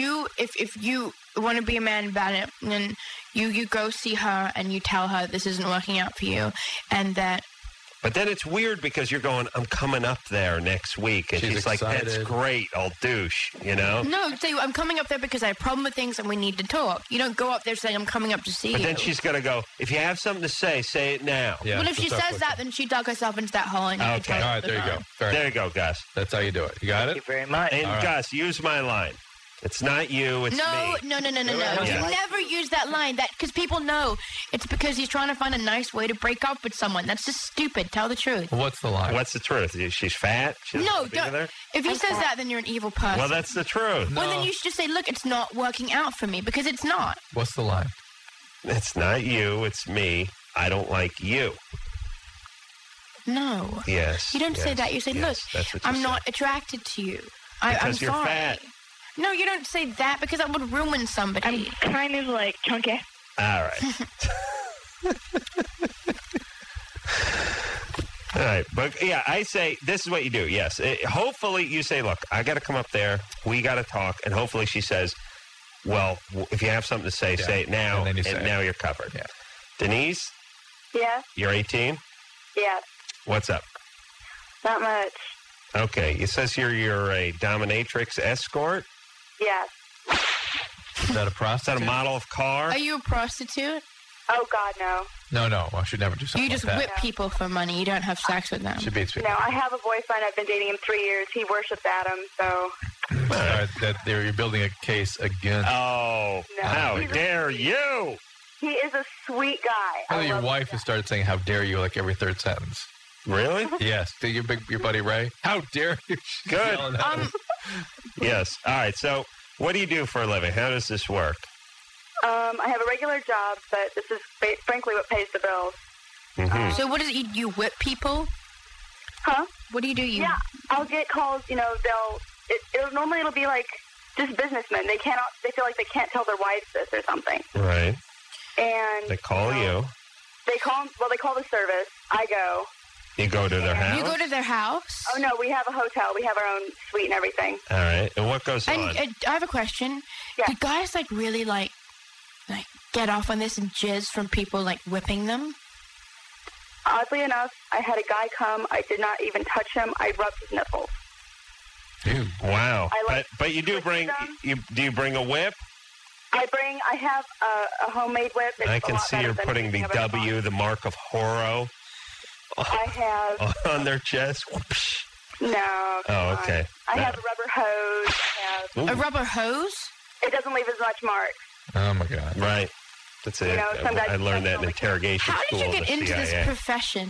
if you want to be a man about it, then you go see her and you tell her this isn't working out for you, and that. But then it's weird because you're going, I'm coming up there next week. And she's like, that's great. I'll douche, you know? No, say, I'm coming up there because I have a problem with things and we need to talk. You don't go up there saying, I'm coming up to see you. But then she's going to go, if you have something to say it now. Yeah, well, if she says that, then she dug herself into that hole. And Okay. All right, there you go. There you go, Gus. That's how you do it. You got it? Thank you very much. And All right. Gus, use my line. It's not you, it's me. No. Yeah. You never use that line. Because people know it's because he's trying to find a nice way to break up with someone. That's just stupid. Tell the truth. What's the line? What's the truth? She's fat? She doesn't No, wanna be with her? if he says that, then you're an evil person. Well, that's the truth. Well, then you should just say, look, it's not working out for me, because it's not. What's the line? It's not you, it's me. I don't like you. No. Yes. You don't say yes, that. You say, yes, that's look, what you I'm say. not attracted to you. Because I'm you're sorry. fat. No, you don't say that because that would ruin somebody. I'm kind of like chunky. All right. All right. But, yeah, I say this is what you do. Yes. Hopefully you say, look, I got to come up there. We got to talk. And hopefully she says, well, if you have something to say, say it now. And then you and say now it. you're covered. Yeah. Denise, Yes, you're 18? yes, What's up? not much. Okay. It says here you're a dominatrix escort. Yes. Is that a Is prostitute? that a model of car? Are you a prostitute? Oh, God, no. No. Well, I should never do something You just like whip that. people for money. You don't have sex with them. She beats people. No, I have a boyfriend. I've been dating him 3 years. He worships Adam, so. You're building a case against. Oh, No. how dare you? He is a sweet guy. I think your love wife has started saying "How dare you" like every third sentence. Really? Yes. Your buddy Ray. How dare you? She's Good. yelling at him. Yes. All right. So, what do you do for a living? How does this work? I have a regular job, but this is frankly what pays the bills. Mm-hmm. So what is it? You whip people? Huh? What do you do? Yeah, I'll get calls. You know, it'll be like just businessmen. They feel like they can't tell their wives this or something. Right. And They call you. they call the service. I go. You go to their house. You go to their house? Oh no, we have a hotel. We have our own suite and everything. All right. And what goes And on? I have a question. Yeah. Do guys really get off on this and jizz from people whipping them? Oddly enough, I had a guy come. I did not even touch him. I rubbed his nipples. Dude. Wow. I But you do bring them. do you bring a whip? I have a homemade whip. It's I a can lot see better you're than putting the anything I've ever W, the mark of Horo, bought. I have on their chest. Whoosh. no. Oh, come on. okay. I have a rubber hose. I have, A rubber hose? it doesn't leave as much marks. Oh my God. Right. That's it. You know, some guys I learned that in definitely- interrogation How school did you of get the into CIA. this profession?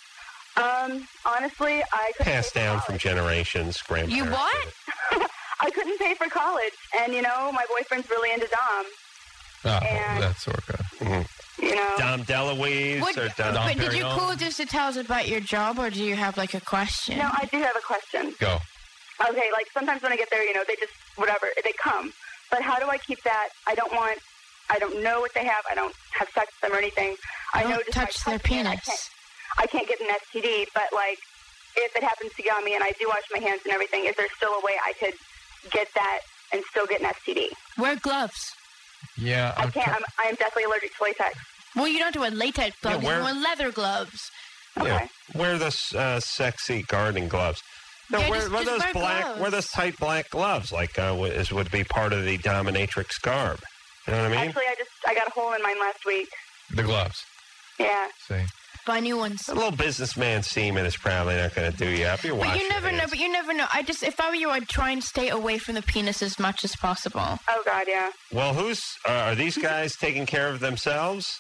Honestly, I couldn't Passed pay for down from college. generations, grandparents. You what? I couldn't pay for college, and my boyfriend's really into Dom. Oh, And- that's sort of. You know, Dom DeLuise or Dom But did you Perignon? call just to tell us about your job, or do you have a question? no, I do have a question. Go. Okay, like sometimes when I get there, they just, whatever, they come. But how do I keep that? I don't know what they have. I don't have sex with them or anything. I know just touch their penis. I can't get an STD, but like if it happens to get on me and I do wash my hands and everything, is there still a way I could get that and still get an STD? Wear gloves. Yeah. I can't. I'm definitely allergic to latex. Well, you don't have to wear latex gloves. Yeah, you wear leather gloves. Yeah, wear those sexy gardening gloves. No, Yeah, wear just those wear black, gloves. wear those tight black gloves, like would be part of the dominatrix garb. You know what I mean? Actually, I got a hole in mine last week. The gloves. Yeah. See. Buy new ones. A little businessman semen is probably not going to do you up. But you never know. But you never know. If I were you, I'd try and stay away from the penis as much as possible. Oh God, yeah. Well, are these guys taking care of themselves?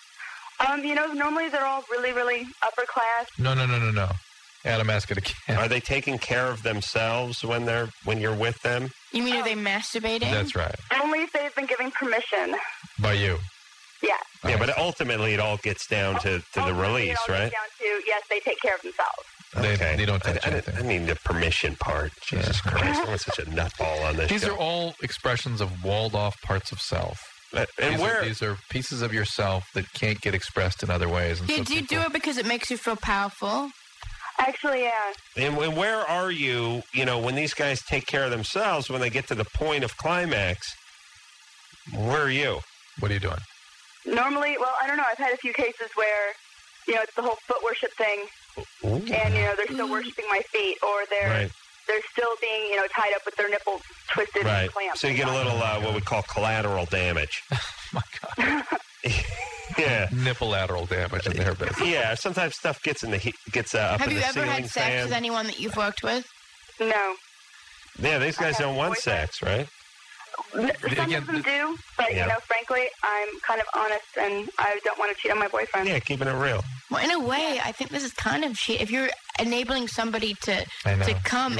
Normally they're all really, really upper class. No. Adam, ask it again. Are they taking care of themselves when you're with them? You mean are they masturbating? That's right. Only if they've been given permission. By you. Yeah. Yeah, but ultimately it all gets down to the release, right? Down to, yes, they take care of themselves. Okay. They don't touch anything. I mean the permission part. Jesus Christ, I'm such a nutball on this These show. are all expressions of walled-off parts of self. These are pieces of yourself that can't get expressed in other ways. And Do you do it because it makes you feel powerful? Actually, yeah. And where are you, when these guys take care of themselves, when they get to the point of climax, where are you? What are you doing? Normally, well, I don't know. I've had a few cases where, it's the whole foot worship thing. Ooh. And, they're still worshiping my feet, or they're still being, tied up with their nipples twisted and clamped. So you get a little, what we call collateral damage. My God. Yeah. Nipple lateral damage in their business. Yeah, sometimes stuff gets up Have in you the ever ceiling had sex fan. with anyone that you've worked with? No. Yeah, these guys don't want sex, right? Some of them do, but, frankly, I'm kind of honest, and I don't want to cheat on my boyfriend. Yeah, keeping it real. Well, in a way, I think this is kind of cheat. If you're enabling somebody to come,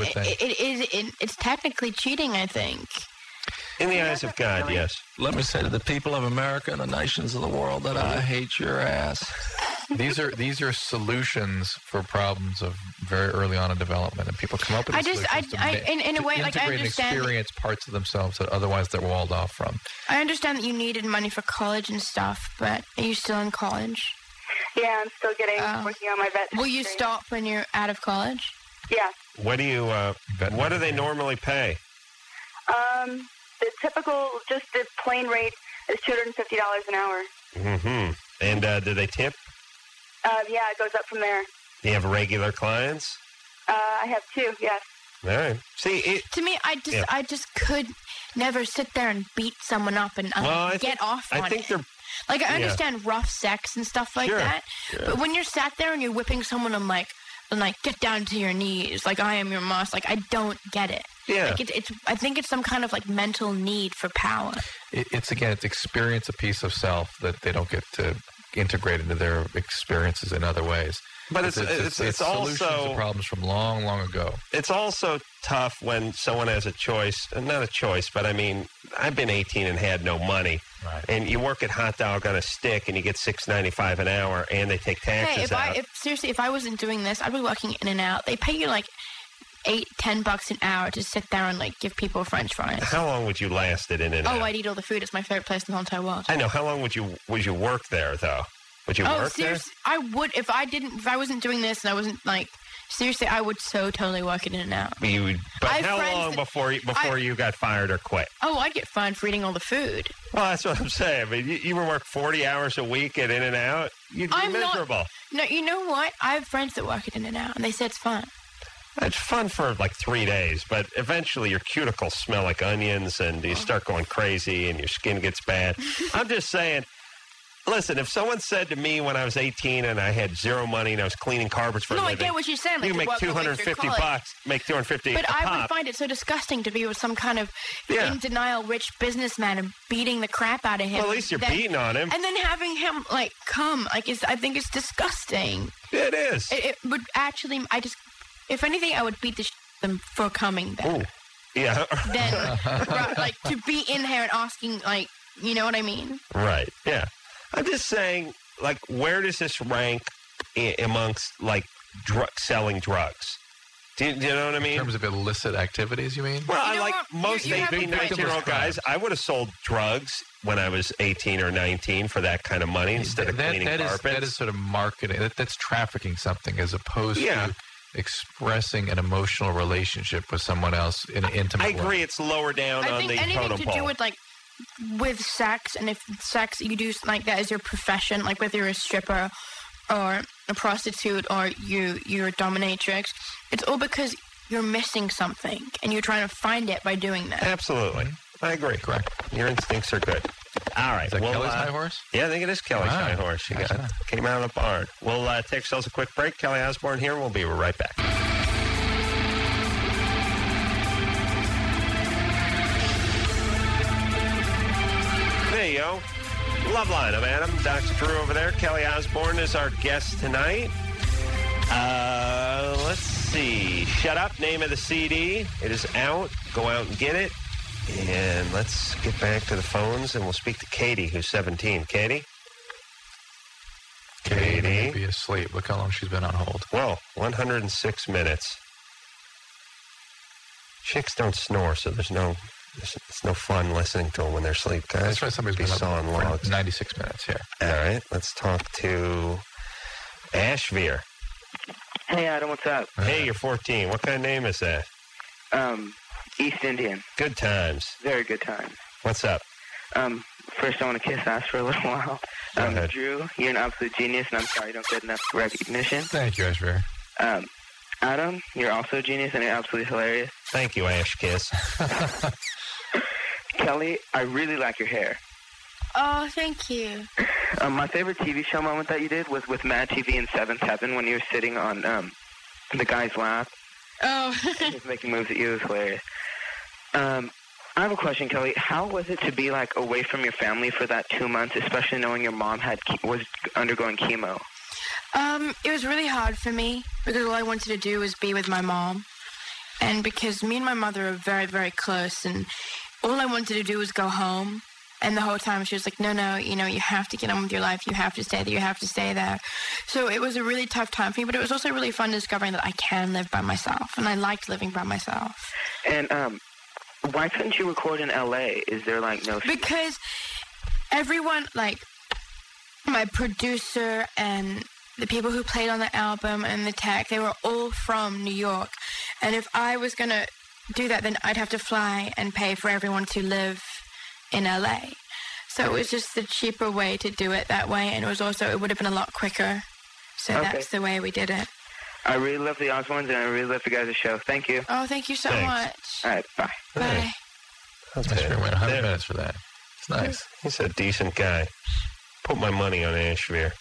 it's technically cheating, I think. In the eyes of God, yes. Let me say to the people of America and the nations of the world that I hate your ass. These are solutions for problems of very early on in development, and people come up with solutions in a way, like I integrate and understand. experience parts of themselves that otherwise they're walled off from. I understand that you needed money for college and stuff, but are you still in college? Yeah, I'm still working on my vet. Will you stop when you're out of college? Yeah. What do they normally pay? The typical, just the plain rate is $250 an hour. Mm-hmm. And do they tip? Yeah, it goes up from there. Do you have regular clients? I have two, yes. All right. See, to me, I just could never sit there and beat someone up and get off on it. I think they're... Like, I understand rough sex and stuff like that, but when you're sat there and you're whipping someone and like, get down to your knees, like I am your moss, like I don't get it. Yeah. Like I think it's some kind of like mental need for power. It's experience a piece of self that they don't get to integrate into their experiences in other ways. But it's solutions also to problems from long, long ago. It's also tough when someone has a choice, not a choice, but I mean, I've been 18 and had no money, and you work at Hot Dog on a Stick and you get $6.95 an hour, and they take taxes out. If I wasn't doing this, I'd be working in and out. They pay you like $8-10 an hour to sit there and like give people French fries. How long would you last at In and Out? Oh, I'd eat all the food. It's my favorite place in the whole entire world. I know. How long would you work there though? Would you work seriously, there? I would if I wasn't doing this and I wasn't like seriously, I would so totally work it in and out. But how long before you got fired or quit? Oh, I'd get fined for eating all the food. Well, that's what I'm saying. I mean, you would work 40 hours a week at In and Out. You'd be miserable. No, you know what? I have friends that work at In and Out, and they say it's fun. It's fun for like 3 days, but eventually your cuticles smell like onions and you start going crazy and your skin gets bad. I'm just saying, listen, if someone said to me when I was 18 and I had zero money and I was cleaning carpets for a living, I get what you're saying. Like, you can make $250, make $250 But I would find it so disgusting to be with some kind of in denial rich businessman and beating the crap out of him. Well, at least you're beating on him. And then having him like come, like I think it's disgusting. It is. It would actually, if anything, I would beat the them for coming there. Ooh. Yeah. Then, like, to be in here and asking, like, you know what I mean? Right, yeah. I'm just saying, like, where does this rank amongst, like, selling drugs? Do you know what I mean? In terms of illicit activities, you mean? Well, like most 18, 19-year-old guys, I would have sold drugs when I was 18 or 19 for that kind of money instead of cleaning carpets. That is sort of marketing. That's trafficking something as opposed to expressing an emotional relationship with someone else in an intimate way. I agree. It's lower down on the anything totem to pole. do with sex, and if sex you do like that as your profession, like whether you're a stripper or a prostitute or you're a dominatrix, it's all because you're missing something and you're trying to find it by doing that. Absolutely. I agree. Correct. Your instincts are good. All right. Is that Kelly's high horse? Yeah, I think it is Kelly's high horse. She came out of the barn. We'll take ourselves a quick break. Kelly Osbourne here. We'll be right back. There you go. Loveline. I'm Adam. Dr. Drew over there. Kelly Osbourne is our guest tonight. Let's see. Shut Up, name of the CD. It is out. Go out and get it. And let's get back to the phones, and we'll speak to Katie, who's 17. Katie? Katie may be asleep. Look how long she's been on hold. Well, 106 minutes. Chicks don't snore, so it's no fun listening to them when they're asleep, guys. That's why somebody's been sawing logs. 96 minutes here. All right, let's talk to Ashveer. Hey, Adam, what's up? Hey, you're 14. What kind of name is that? East Indian. Good times. Very good times. What's up? First, I want to kiss ass for a little while. Drew, you're an absolute genius, and I'm sorry you don't get enough recognition. Thank you, Ashveer. Adam, you're also a genius, and you're absolutely hilarious. Thank you, Ash Kiss. Kelly, I really like your hair. Oh, thank you. My favorite TV show moment that you did was with Mad TV in 7th Heaven when you were sitting on the guy's lap. Oh. And just making moves at you. It was hilarious. I have a question, Kelly. How was it to be like away from your family for that 2 months, especially knowing your mom was undergoing chemo? It was really hard for me because all I wanted to do was be with my mom. And because me and my mother are very, very close, and all I wanted to do was go home. And the whole time she was like, no, you have to get on with your life. You have to stay there. You have to stay there. So it was a really tough time for me, but it was also really fun discovering that I can live by myself. And I liked living by myself. And why couldn't you record in L.A.? Is there, no... Because everyone, my producer and the people who played on the album and the tech, they were all from New York. And if I was going to do that, then I'd have to fly and pay for everyone to live in LA. So it was just the cheaper way to do it that way, and it would have been a lot quicker. So that's the way we did it. I really love the Osbournes, and I really love the guys' show. Thank you. Oh, thank you so much. All right, bye. Bye. That's nice. We went 100 minutes for that. It's nice. He's a decent guy. Put my money on Ashveer.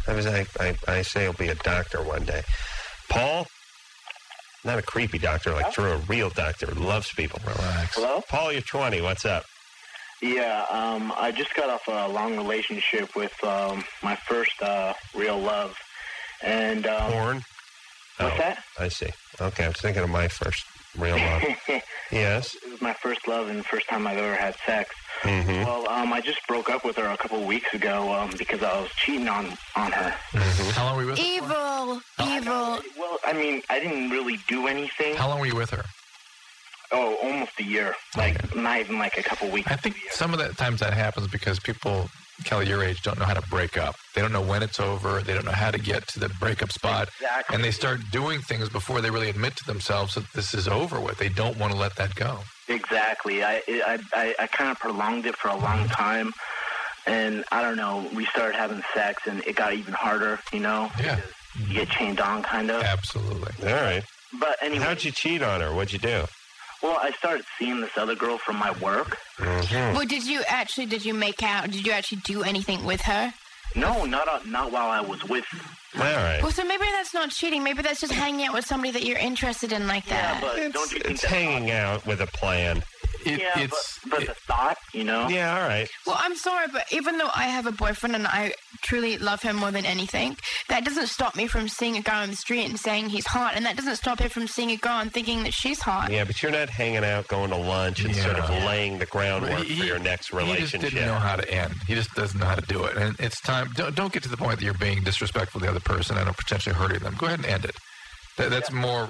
I say he'll be a doctor one day. Paul? Not a creepy doctor like Drew, a real doctor who loves people. Relax. Hello? Paul, you're 20. What's up? Yeah, I just got off a long relationship with my first real love. And porn? What's that? I see. Okay, I was thinking of my first real love. Yes? It was my first love and the first time I've ever had sex. Mm-hmm. Well, I just broke up with her a couple of weeks ago because I was cheating on her. Mm-hmm. How long were you with her? Evil. Well, I mean, I didn't really do anything. How long were you with her? Oh, almost a year. Not even a couple weeks. I think some of the times that happens because people, Kelly, your age, don't know how to break up. They don't know when it's over. They don't know how to get to the breakup spot. Exactly. And they start doing things before they really admit to themselves that this is over with. They don't want to let that go. Exactly. I kind of prolonged it for a long time. And I don't know, we started having sex and it got even harder, Yeah. You get chained on, kind of. Absolutely. All right. But anyway. How'd you cheat on her? What'd you do? Well, I started seeing this other girl from my work. Mm-hmm. Well, did you make out? Did you actually do anything with her? No, not while I was with. All right. Well, so maybe that's not cheating. Maybe that's just hanging out with somebody that you're interested in like that. Yeah, but don't you think it's hanging out with a plan. But the thought, Yeah, all right. Well, I'm sorry, but even though I have a boyfriend and I truly love him more than anything, that doesn't stop me from seeing a guy on the street and saying he's hot, and that doesn't stop him from seeing a girl and thinking that she's hot. Yeah, but you're not hanging out, going to lunch, and sort of laying the groundwork for your next relationship. He just didn't know how to end. He just doesn't know how to do it. And it's time. Don't get to the point that you're being disrespectful to the other person and potentially hurting them. Go ahead and end it. That's more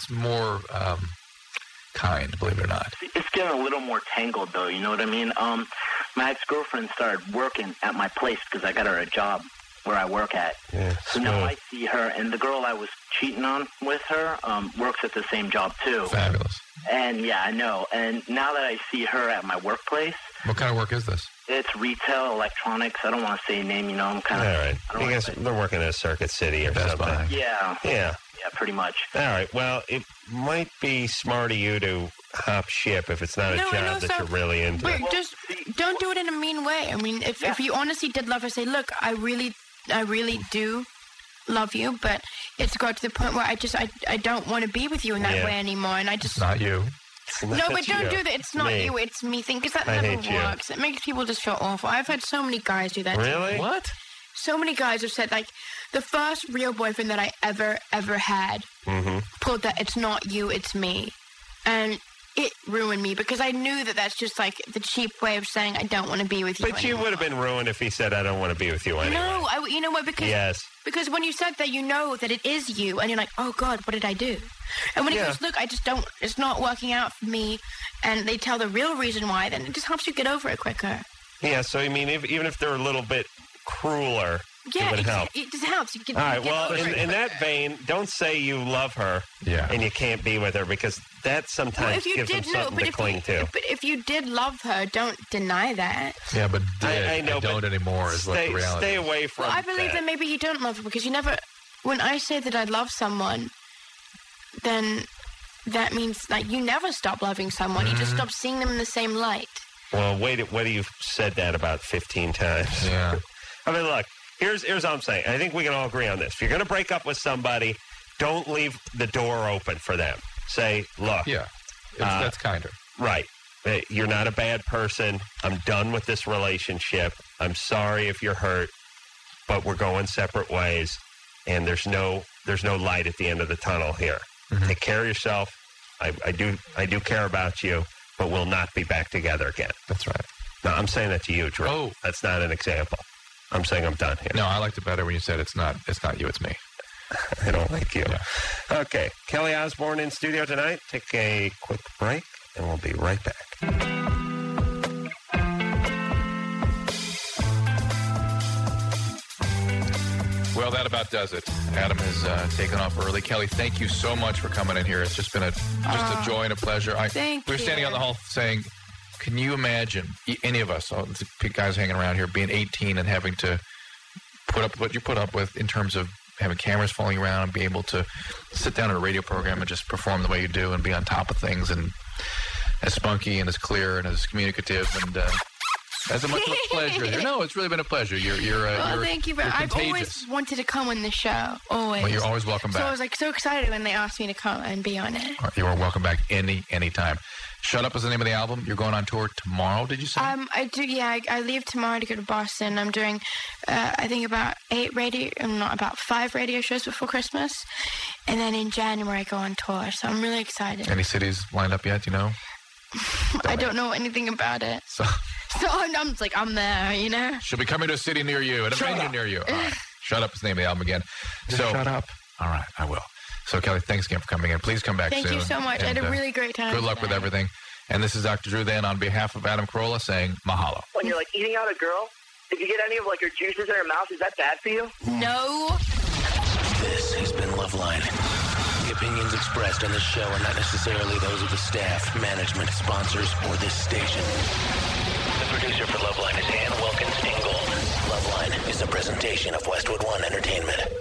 kind, believe it or not. It's getting a little more tangled, though. You know what I mean? My ex-girlfriend started working at my place because I got her a job where I work at. Yeah, so now I see her, and the girl I was cheating on with her works at the same job, too. Fabulous. And, yeah, I know. And now that I see her at my workplace... What kind of work is this? It's retail, electronics. I don't want to say a name, you know. I'm kind of... All right. I guess they're working at Circuit City or something. Yeah. Yeah. Yeah, pretty much. All right. Well, it might be smart of you to hop ship if it's not a job that you're really into. Wait, just don't do it in a mean way. I mean, if you honestly did love her, say, look, I really do love you, but it's got to the point where I don't want to be with you in that way anymore, and I just... It's not you. No, but don't do that. It's not you, it's me thing, because that never works. It makes people just feel awful. I've had so many guys do that. Really? What? So many guys have said, like, the first real boyfriend that I ever had pulled that it's not you, it's me. And it ruined me because I knew that that's just like the cheap way of saying I don't want to be with you. But you would have been ruined if he said I don't want to be with you anyway. No, you know what? Because when you said that, you know that it is you, and you're like, oh God, what did I do? And when he goes, look, I just don't. It's not working out for me, and they tell the real reason why, then it just helps you get over it quicker. Yeah. So I mean, even if they're a little bit crueler, it would help. It just helps. All right. Well, in that vein, don't say you love her and you can't be with her because that sometimes gives them something to cling to. But if you did love her, don't deny that. Yeah, but I know, don't anymore is what the reality Stay is. away from I believe that maybe you don't love her because you never... When I say that I love someone, then that means like you never stop loving someone. You just stop seeing them in the same light. Well, wait, you've said that about 15 times. Yeah. I mean, look, here's what I'm saying. I think we can all agree on this. If you're going to break up with somebody, don't leave the door open for them. Say, look. Yeah, that's kinder. Right. You're not a bad person. I'm done with this relationship. I'm sorry if you're hurt, but we're going separate ways, and there's no light at the end of the tunnel here. Take care of yourself. I do care about you, but we'll not be back together again. That's right. No, I'm saying that to you, Drew. Oh. That's not an example. I'm saying I'm done here. No, I liked it better when you said it's not you, it's me. I don't like you. Yeah. Okay. Kelly Osbourne in studio tonight. Take a quick break, and we'll be right back. Well, that about does it. Adam has taken off early. Kelly, thank you so much for coming in here. It's just been a joy and a pleasure. We're standing on the hall saying, can you imagine, any of us, all the guys hanging around here, being 18 and having to put up what you put up with in terms of having cameras following around and be able to sit down at a radio program and just perform the way you do and be on top of things and as spunky and as clear and as communicative and as much of a pleasure here. No, it's really been a pleasure. You're thank you. I've always wanted to come on the show. Always. Well, you're always welcome back. So I was like so excited when they asked me to come and be on it. You are welcome back anytime. Shut Up is the name of the album. You're going on tour tomorrow, did you say? I do, yeah. I leave tomorrow to go to Boston. I'm doing, I think about 5 radio shows before Christmas. And then in January, I go on tour. So I'm really excited. Any cities lined up yet, you know? I don't know anything about it. So I'm just like, I'm there, you know? She'll be coming to a city near you, at a venue near you. All right. Shut Up is the name of the album again. Shut up. All right, I will. So, Kelly, thanks again for coming in. Please come back soon. Thank you so much. I had a really great time. Good luck with everything. And this is Dr. Drew then on behalf of Adam Carolla saying mahalo. When you're like eating out a girl, if you get any of like your juices in your mouth, is that bad for you? No. This has been Loveline. The opinions expressed on this show are not necessarily those of the staff, management, sponsors, or this station. The producer for Loveline is Ann Wilkins Ingold. Loveline is a presentation of Westwood One Entertainment.